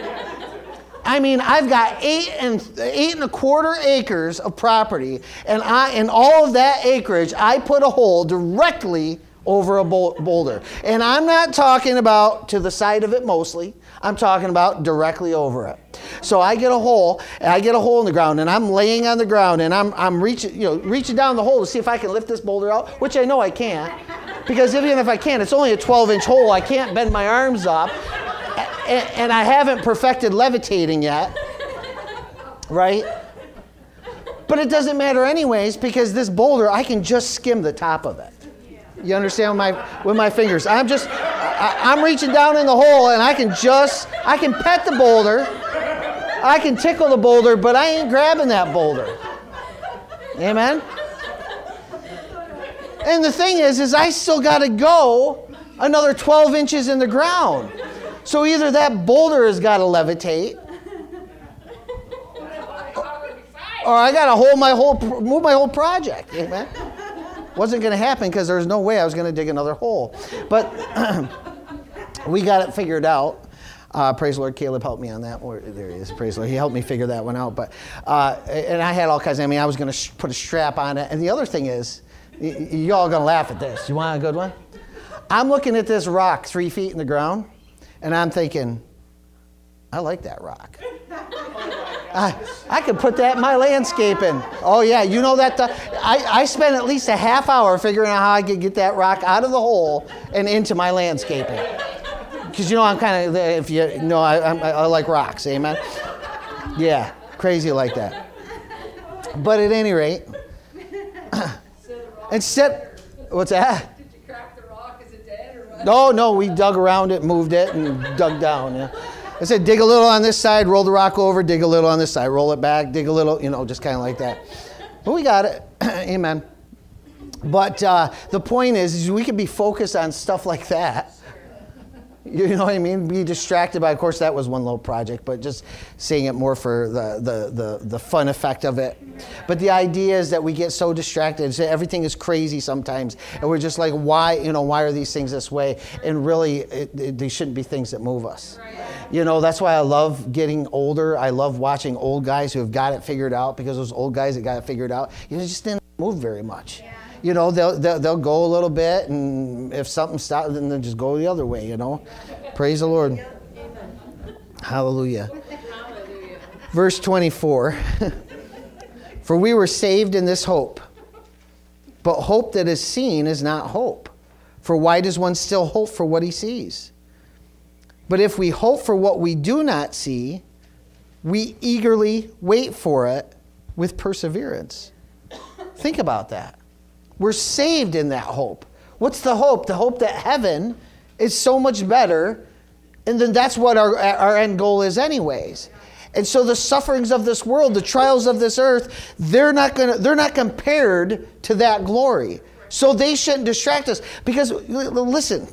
I've got 8.25 acres of property, and in all of that acreage, I put a hole directly over a boulder. And I'm not talking about to the side of it mostly. I'm talking about directly over it. So I get a hole in the ground, and I'm laying on the ground, and I'm reaching down the hole to see if I can lift this boulder out, which I know I can't, because even if I can, it's only a 12-inch hole. I can't bend my arms up. And I haven't perfected levitating yet, right? But it doesn't matter anyways, because this boulder, I can just skim the top of it. You understand with my fingers? I'm reaching down in the hole, and I can pet the boulder, I can tickle the boulder, but I ain't grabbing that boulder. Amen? And the thing is I still got to go another 12 inches in the ground. So either that boulder has got to levitate, or I got to move my whole project. Amen? Wasn't going to happen because there was no way I was going to dig another hole. But we got it figured out. Praise the Lord, Caleb helped me on that. There he is. Praise the Lord. He helped me figure that one out. But and I had all kinds. I was going to put a strap on it. And the other thing is, You all gonna laugh at this. You want a good one? I'm looking at this rock 3 feet in the ground, and I'm thinking, I like that rock. I could put that in my landscaping. Oh yeah, you know that. I spent at least a half hour figuring out how I could get that rock out of the hole and into my landscaping. Because I'm kind of, if you know, I like rocks, amen? Yeah, crazy like that. But at any rate, instead, what's that? Did you crack the rock? Is it dead or what? No, we dug around it, moved it, and dug down. Yeah. I said, dig a little on this side, roll the rock over, dig a little on this side, roll it back, dig a little, just kind of like that. But we got it. Amen. But the point is we can be focused on stuff like that. You know what I mean? Be distracted by, of course, that was one little project, but just seeing it more for the fun effect of it. But the idea is that we get so distracted. So everything is crazy sometimes. And we're just like, why are these things this way? And really, they shouldn't be things that move us. That's why I love getting older. I love watching old guys who have got it figured out, because those old guys that got it figured out, just didn't move very much. Yeah. They'll go a little bit, and if something stops, then they'll just go the other way, Praise the Lord. Hallelujah. Hallelujah. Verse 24. For we were saved in this hope. But hope that is seen is not hope. For why does one still hope for what he sees? But if we hope for what we do not see, we eagerly wait for it with perseverance. Think about that. We're saved in that hope. What's the hope? The hope that heaven is so much better, and then that's what our end goal is anyways. And so the sufferings of this world, the trials of this earth, they're not compared to that glory. So they shouldn't distract us. Because listen,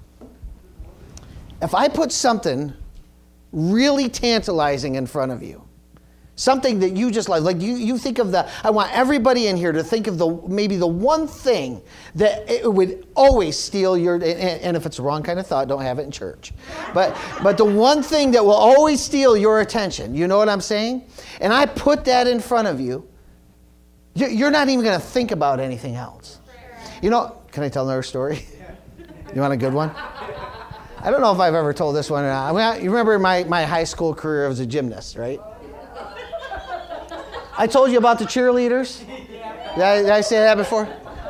if I put something really tantalizing in front of you, something that you just like you think of I want everybody in here to think of maybe the one thing that it would always steal your, and if it's the wrong kind of thought, don't have it in church. But the one thing that will always steal your attention, you know what I'm saying? And I put that in front of you, you're not even going to think about anything else. Can I tell another story? You want a good one? I don't know if I've ever told this one or not. You remember my high school career as a gymnast, right? I told you about the cheerleaders. Did I say that before?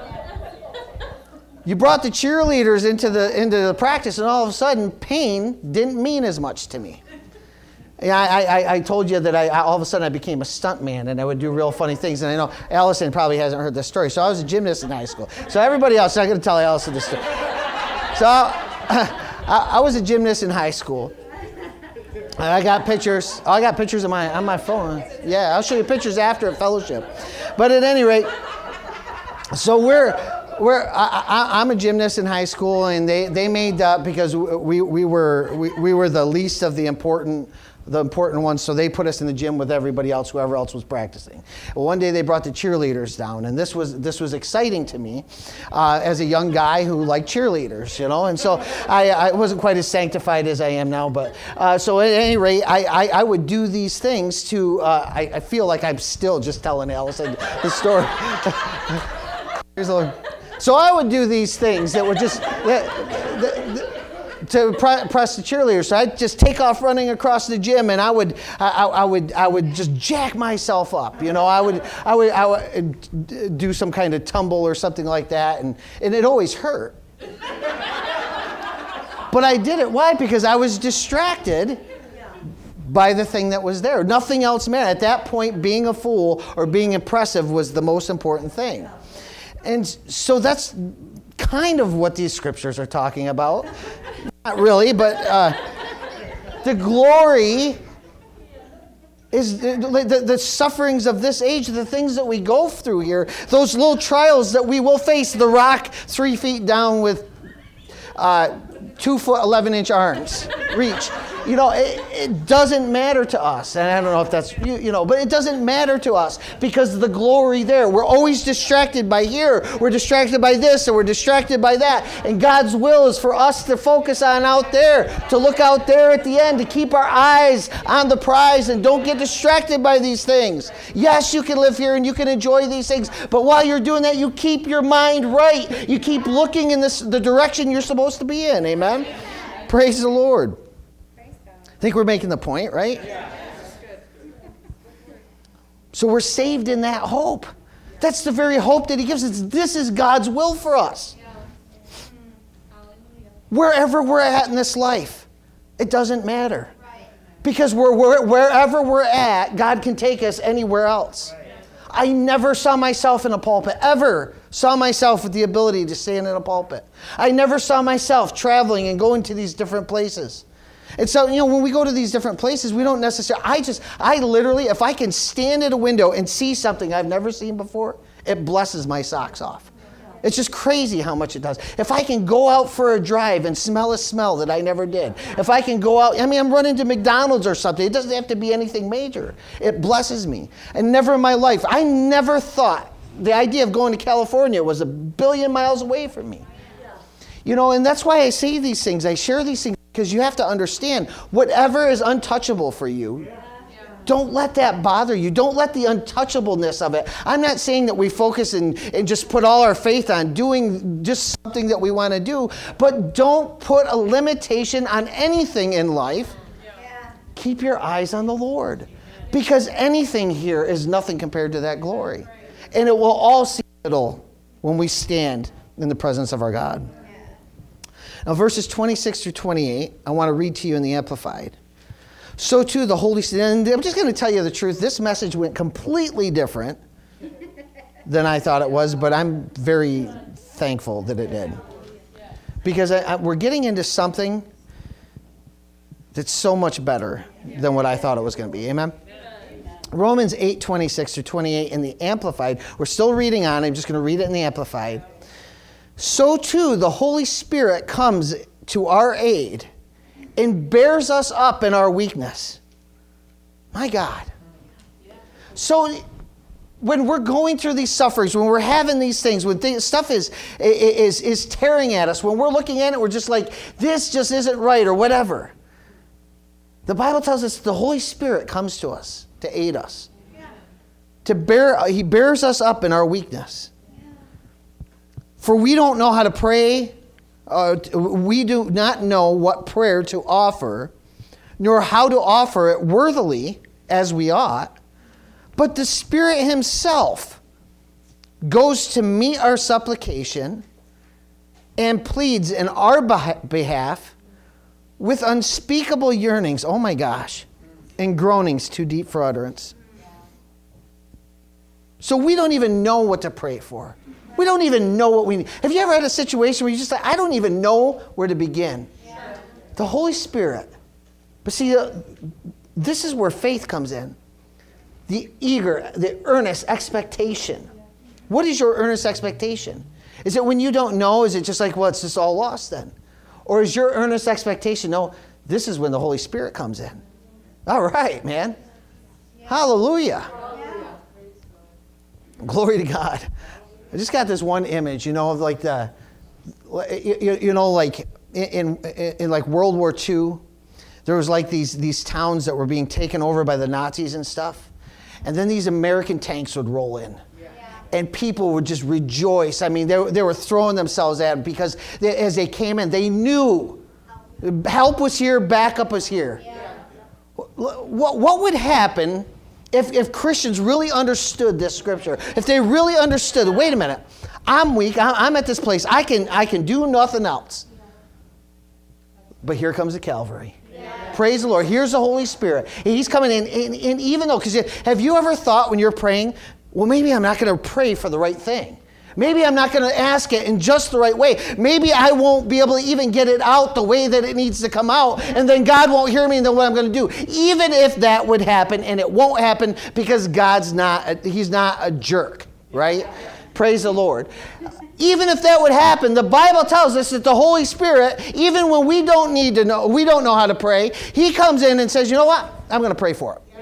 You brought the cheerleaders into the practice, and all of a sudden, pain didn't mean as much to me. I told you that all of a sudden I became a stuntman, and I would do real funny things. And I know Allison probably hasn't heard this story. So I was a gymnast in high school. So everybody else, I'm not going to tell Allison this story. So I was a gymnast in high school. I got pictures. I got pictures on my phone. Yeah, I'll show you pictures after at fellowship. But at any rate, so I'm a gymnast in high school, and they made up because we were the least of the important ones, so they put us in the gym with everybody else, whoever else was practicing. Well, one day they brought the cheerleaders down, and this was exciting to me as a young guy who liked cheerleaders, and so I wasn't quite as sanctified as I am now, but so at any rate, I would do these things to, I feel like I'm still just telling Allison the story. Here's the Lord. So I would do these things that would just to impress the cheerleaders. So I'd just take off running across the gym, and I would just jack myself up. I would do some kind of tumble or something like that, and it always hurt. But I did it. Why? Because I was distracted by the thing that was there. Nothing else mattered. At that point, being a fool or being impressive was the most important thing. And so that's kind of what these scriptures are talking about. Not really, but the glory is the sufferings of this age, the things that we go through here, those little trials that we will face, the rock 3 feet down with 2 foot 11 inch arms reach. You know, it doesn't matter to us. And I don't know if that's, but it doesn't matter to us because of the glory there. We're always distracted by here. We're distracted by this and we're distracted by that. And God's will is for us to focus on out there, to look out there at the end, to keep our eyes on the prize and don't get distracted by these things. Yes, you can live here and you can enjoy these things, but while you're doing that, you keep your mind right. You keep looking in the direction you're supposed to be in. Amen? Praise the Lord. I think we're making the point, right? Yeah. So we're saved in that hope. That's the very hope that he gives us. This is God's will for us. Wherever we're at in this life, it doesn't matter. Because wherever we're at, God can take us anywhere else. I never saw myself in a pulpit, ever saw myself with the ability to stand in a pulpit. I never saw myself traveling and going to these different places. And so, when we go to these different places, we don't necessarily, I literally, if I can stand at a window and see something I've never seen before, it blesses my socks off. It's just crazy how much it does. If I can go out for a drive and smell a smell that I never did. If I can go out, I'm running to McDonald's or something. It doesn't have to be anything major. It blesses me. And never in my life, I never thought the idea of going to California was 1 billion miles away from me. And that's why I say these things. I share these things. Because you have to understand, whatever is untouchable for you, don't let that bother you. Don't let the untouchableness of it. I'm not saying that we focus and just put all our faith on doing just something that we want to do, but don't put a limitation on anything in life. Keep your eyes on the Lord. Because anything here is nothing compared to that glory. And it will all seem little when we stand in the presence of our God. Now, verses 26 through 28, I want to read to you in the Amplified. So too the Holy Spirit, and I'm just going to tell you the truth, this message went completely different than I thought it was, but I'm very thankful that it did. Because we're getting into something that's so much better than what I thought it was going to be. Amen? Romans 8, 26 through 28 in the Amplified. We're still reading on. I'm just going to read it in the Amplified. So too the Holy Spirit comes to our aid and bears us up in our weakness. My God. So when we're going through these sufferings, when we're having these things, when stuff is tearing at us, when we're looking at it, we're just like, this just isn't right or whatever. The Bible tells us the Holy Spirit comes to us to aid us. He bears us up in our weakness. For we don't know how to pray. We do not know what prayer to offer, nor how to offer it worthily as we ought. But the Spirit himself goes to meet our supplication and pleads in our behalf with unspeakable yearnings, oh my gosh, and groanings too deep for utterance. So we don't even know what to pray for. We don't even know what we need. Have you ever had a situation where you just like, I don't even know where to begin? Yeah. The Holy Spirit. But see, this is where faith comes in. The earnest expectation. What is your earnest expectation? Is it when you don't know? Is it just like, well, it's just all lost then? Or is your earnest expectation, no, this is when the Holy Spirit comes in. All right, man. Yeah. Hallelujah. Yeah. Glory to God. I just got this one image, of like like in like World War II, there was like these towns that were being taken over by the Nazis and stuff. And then these American tanks would roll in. Yeah. And people would just rejoice. I mean, they were throwing themselves at them because as they came in, they knew help was here, backup was here. Yeah. What would happen if Christians really understood this scripture? If they really understood, wait a minute, I'm weak, I'm at this place, I can do nothing else. But here comes the Calvary. Yeah. Praise the Lord. Here's the Holy Spirit. He's coming in, and even though, because have you ever thought when you're praying, well, maybe I'm not going to pray for the right thing. Maybe I'm not going to ask it in just the right way. Maybe I won't be able to even get it out the way that it needs to come out, and then God won't hear me, and then what I'm going to do. Even if that would happen, and it won't happen because He's not a jerk, right? Praise the Lord. Even if that would happen, the Bible tells us that the Holy Spirit, even when we don't know how to pray, he comes in and says, you know what? I'm going to pray for it.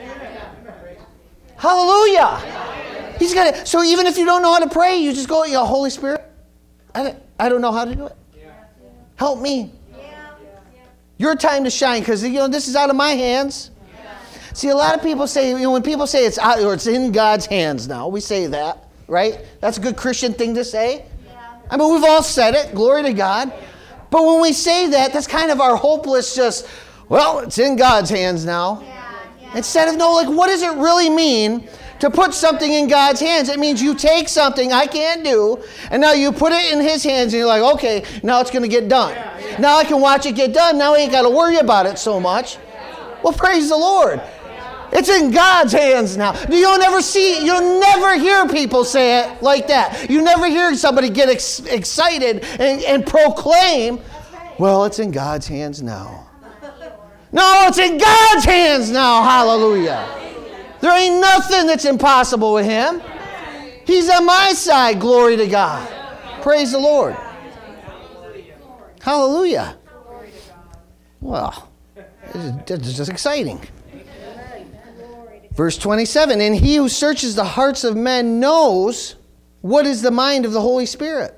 Hallelujah. He's got it. So even if you don't know how to pray, you just go, Holy Spirit, I don't know how to do it. Help me. Your time to shine, because this is out of my hands. See, a lot of people say, when people say it's out or it's in God's hands now, we say that, right? That's a good Christian thing to say. I mean, we've all said it, glory to God. But when we say that, that's kind of our hopeless it's in God's hands now. Instead of, what does it really mean to put something in God's hands? It means you take something I can't do, and now you put it in his hands, and you're like, okay, now it's going to get done. Now I can watch it get done. Now I ain't got to worry about it so much. Well, praise the Lord. It's in God's hands now. You'll never hear people say it like that. You never hear somebody get excited and proclaim, well, it's in God's hands now. No, it's in God's hands now. Hallelujah. There ain't nothing that's impossible with him. He's on my side. Glory to God. Praise the Lord. Hallelujah. Well, it's just exciting. Verse 27, and he who searches the hearts of men knows what is the mind of the Holy Spirit,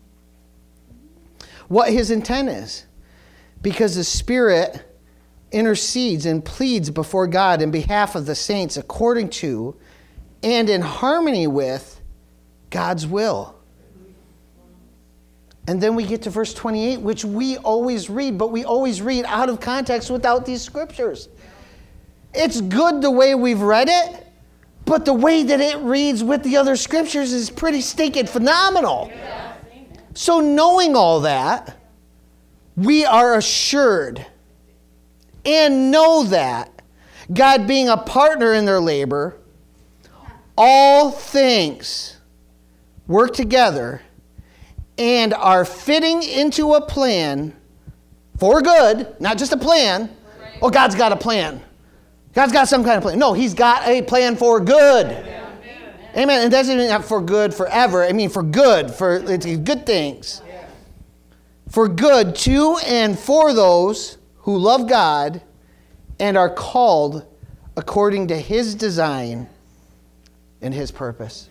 what his intent is, because the Spirit intercedes and pleads before God in behalf of the saints according to and in harmony with God's will. And then we get to verse 28, which we always read, but we always read out of context without these scriptures. It's good the way we've read it, but the way that it reads with the other scriptures is pretty stinking phenomenal. Yeah. So knowing all that, we are assured and know that God being a partner in their labor, all things work together and are fitting into a plan for good, not just a plan. Right. Oh, God's got a plan. God's got some kind of plan. No, he's got a plan for good. Amen. Amen. And it doesn't mean for good forever. I mean for good, it's good things. Yeah. For good to and for those who love God and are called according to his design and his purpose.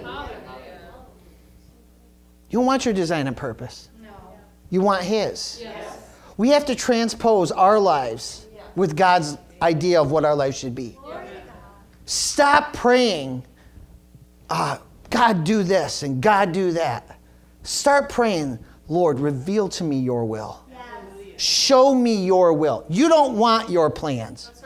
You don't want your design and purpose. No. You want his. Yes. We have to transpose our lives with God's idea of what our life should be. Stop praying, God do this and God do that. Start praying, Lord, reveal to me your will. Yes. Show me your will. You don't want your plans. That's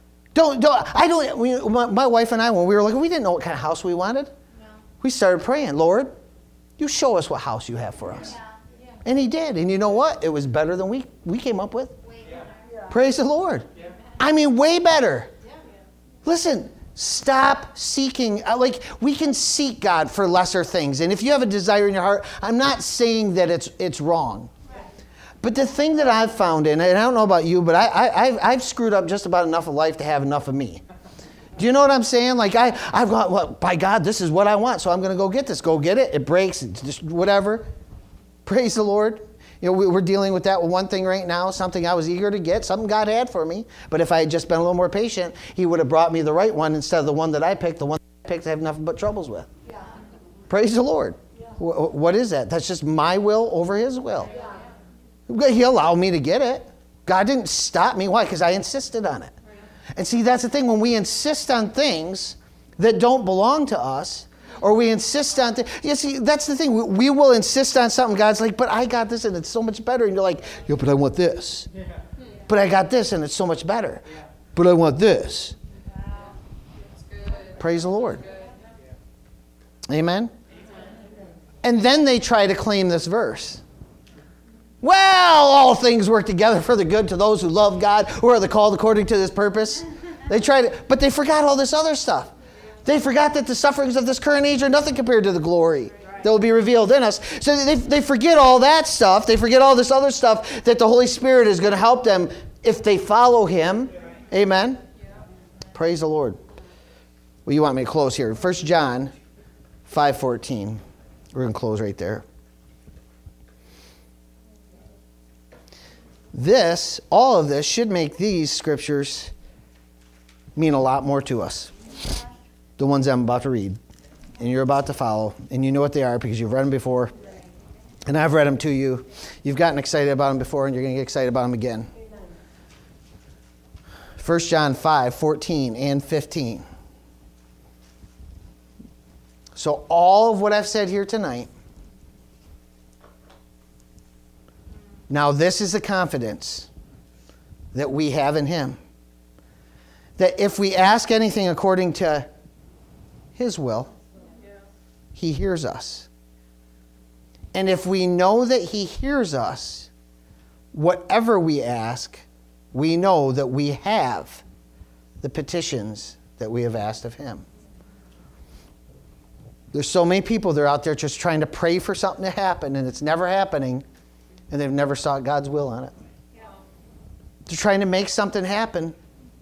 right. My wife and I, when we were looking, we didn't know what kind of house we wanted. No. We started praying, Lord, you show us what house you have for us. Yeah. And he did. And you know what? It was better than we came up with. Yeah. Praise the Lord. Yeah. I mean, way better. Yeah. Listen, stop seeking. We can seek God for lesser things. And if you have a desire in your heart, I'm not saying that it's wrong. Right. But the thing that I've found, and I don't know about you, but I've screwed up just about enough of life to have enough of me. Do you know what I'm saying? Like, I've got, well, by God, this is what I want, so I'm going to go get this. Go get it. It breaks. It's just whatever. Praise the Lord. You know, we're dealing with that with one thing right now, something I was eager to get, something God had for me. But if I had just been a little more patient, he would have brought me the right one instead of the one that I picked. The one that I picked I have nothing but troubles with. Yeah. Praise the Lord. Yeah. What is that? That's just my will over his will. Yeah. He allowed me to get it. God didn't stop me. Why? Because I insisted on it. And see, that's the thing. When we insist on things that don't belong to us, or we insist on things, you see, that's the thing. We will insist on something. God's like, but I got this and it's so much better. And you're like, yeah, but I want this. Yeah. But I got this and it's so much better. Yeah. But I want this. Wow. Praise the Lord. Amen? And then they try to claim this verse. Well, all things work together for the good to those who love God, who are the called according to this purpose. But they forgot all this other stuff. They forgot that the sufferings of this current age are nothing compared to the glory that will be revealed in us. So they forget all that stuff. They forget all this other stuff that the Holy Spirit is going to help them if they follow him. Amen? Praise the Lord. Well, you want me to close here. 1 John 5:14. We're going to close right there. All of this should make these scriptures mean a lot more to us. The ones I'm about to read and you're about to follow, and you know what they are because you've read them before, and I've read them to you. You've gotten excited about them before, and you're going to get excited about them again. 1 John 5:14 and 15. So all of what I've said here tonight, now this is the confidence that we have in him. That if we ask anything according to his will, he hears us. And if we know that he hears us, whatever we ask, we know that we have the petitions that we have asked of him. There's so many people that are out there just trying to pray for something to happen, and it's never happening, and they've never sought God's will on it. Yeah. They're trying to make something happen,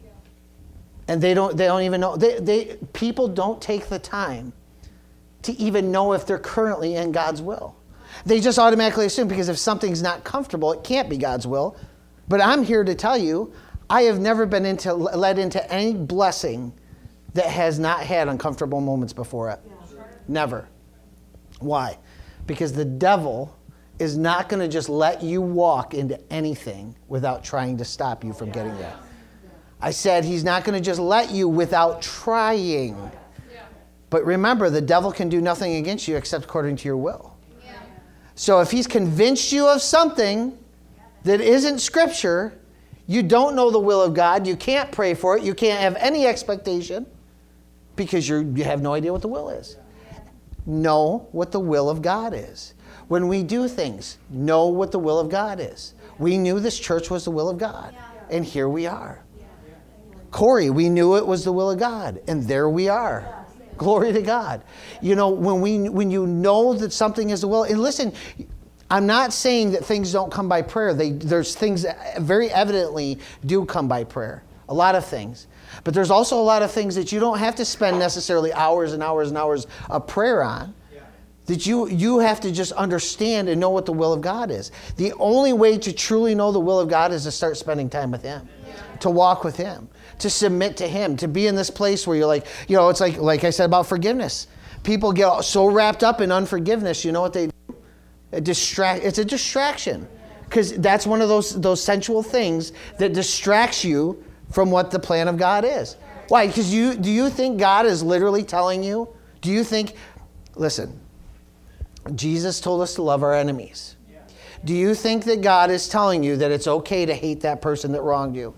and they don't even know. People don't take the time to even know if they're currently in God's will. They just automatically assume because if something's not comfortable, it can't be God's will. But I'm here to tell you, I have never been led into any blessing that has not had uncomfortable moments before it. Never. Why? Because the devil is not going to just let you walk into anything without trying to stop you from getting there. I said he's not going to just let you without trying. But remember, the devil can do nothing against you except according to your will. So if he's convinced you of something that isn't Scripture, you don't know the will of God, you can't pray for it, you can't have any expectation because you have no idea what the will is. Know what the will of God is. When we do things, know what the will of God is. We knew this church was the will of God, and here we are. Corey, we knew it was the will of God, and there we are. Glory to God. You know, when you know that something is the will, and listen, I'm not saying that things don't come by prayer. There's things that very evidently do come by prayer. A lot of things. But there's also a lot of things that you don't have to spend necessarily hours and hours and hours of prayer on. That you have to just understand and know what the will of God is. The only way to truly know the will of God is to start spending time with him. To walk with him. To submit to him. To be in this place where you're like, you know, it's like I said about forgiveness. People get so wrapped up in unforgiveness, you know what they do? It's a distraction. Because that's one of those sensual things that distracts you from what the plan of God is. Why? Because do you think God is literally telling you? Do you think, listen, Jesus told us to love our enemies. Do you think that God is telling you that it's okay to hate that person that wronged you?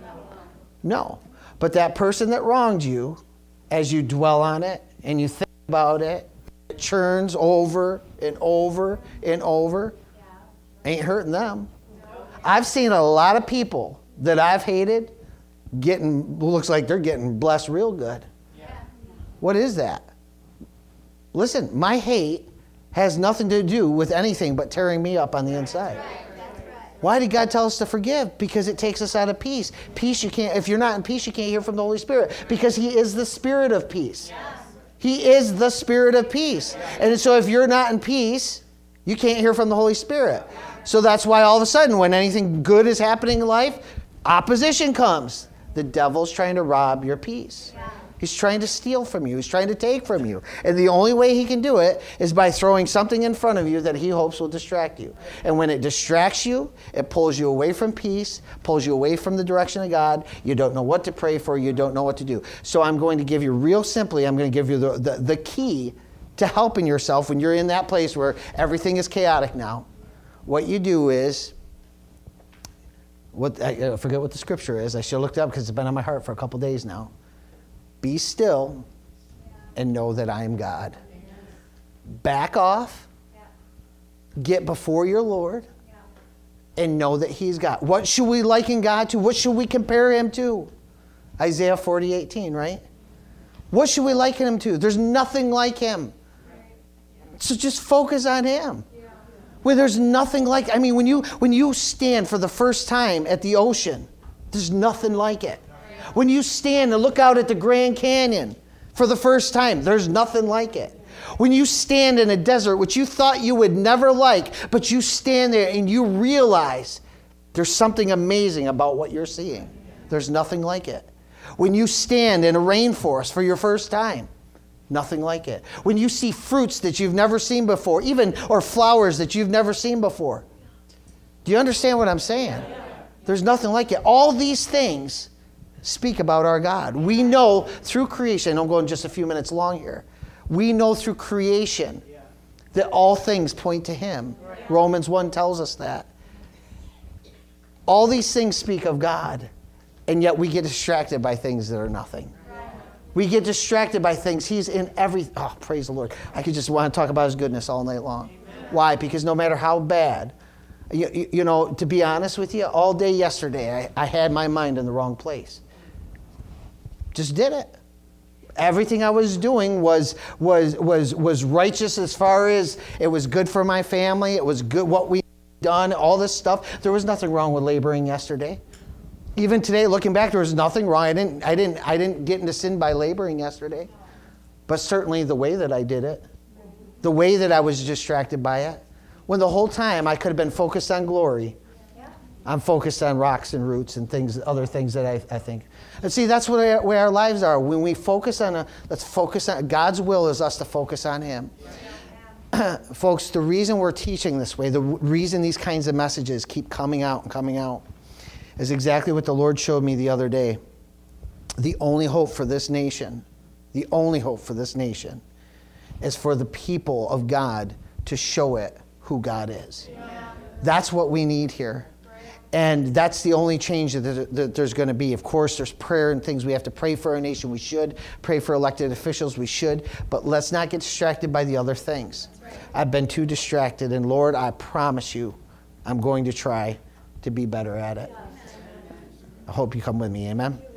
No. But that person that wronged you, as you dwell on it and you think about it, it churns over and over and over, ain't hurting them. I've seen a lot of people that I've hated looks like they're getting blessed real good. What is that? Listen, my hate has nothing to do with anything but tearing me up on the inside. Why did God tell us to forgive? Because it takes us out of peace. Peace, if you're not in peace, you can't hear from the Holy Spirit because he is the Spirit of peace. He is the Spirit of peace. And so if you're not in peace, you can't hear from the Holy Spirit. So that's why all of a sudden when anything good is happening in life, opposition comes. The devil's trying to rob your peace. He's trying to steal from you. He's trying to take from you. And the only way he can do it is by throwing something in front of you that he hopes will distract you. And when it distracts you, it pulls you away from peace, pulls you away from the direction of God. You don't know what to pray for. You don't know what to do. So I'm going to give you real simply, I'm going to give you the key to helping yourself when you're in that place where everything is chaotic now. What you do is, I forget what the scripture is. I should have looked it up because it's been on my heart for a couple days now. Be still and know that I am God. Back off. Get before your Lord and know that he's God. What should we liken God to? What should we compare him to? Isaiah 40:18, right? What should we liken him to? There's nothing like him. So just focus on him. Well, there's nothing like, I mean, when you stand for the first time at the ocean, there's nothing like it. When you stand and look out at the Grand Canyon for the first time, there's nothing like it. When you stand in a desert, which you thought you would never like, but you stand there and you realize There's something amazing about what you're seeing. There's nothing like it. When you stand in a rainforest for your first time, nothing like it. When you see fruits that you've never seen before, or flowers that you've never seen before. Do you understand what I'm saying? There's nothing like it. All these things speak about our God. We know through creation, I'm going just a few minutes long here. We know through creation that all things point to Him. Romans 1 tells us that. All these things speak of God, and yet we get distracted by things that are nothing. We get distracted by things. He's in everything. Oh, praise the Lord. I could just want to talk about His goodness all night long. Amen. Why? Because no matter how bad, you know, to be honest with you, all day yesterday, I had my mind in the wrong place. Just did it. Everything I was doing was righteous as far as it was good for my family. It was good what we done, all this stuff. There was nothing wrong with laboring yesterday. Even today, looking back, there was nothing wrong. I didn't get into sin by laboring yesterday. But certainly the way that I did it, the way that I was distracted by it, when the whole time I could have been focused on glory, I'm focused on rocks and roots and things, other things that I think. And see, that's where our lives are. When we focus on, let's focus on, God's will is us to focus on Him. Folks, the reason we're teaching this way, the reason these kinds of messages keep coming out and coming out, is exactly what the Lord showed me the other day. The only hope for this nation, is for the people of God to show it who God is. That's what we need here. And that's the only change that there's going to be. Of course, there's prayer and things we have to pray for our nation. We should pray for elected officials. We should. But let's not get distracted by the other things. I've been too distracted. And Lord, I promise you, I'm going to try to be better at it. I hope you come with me. Amen.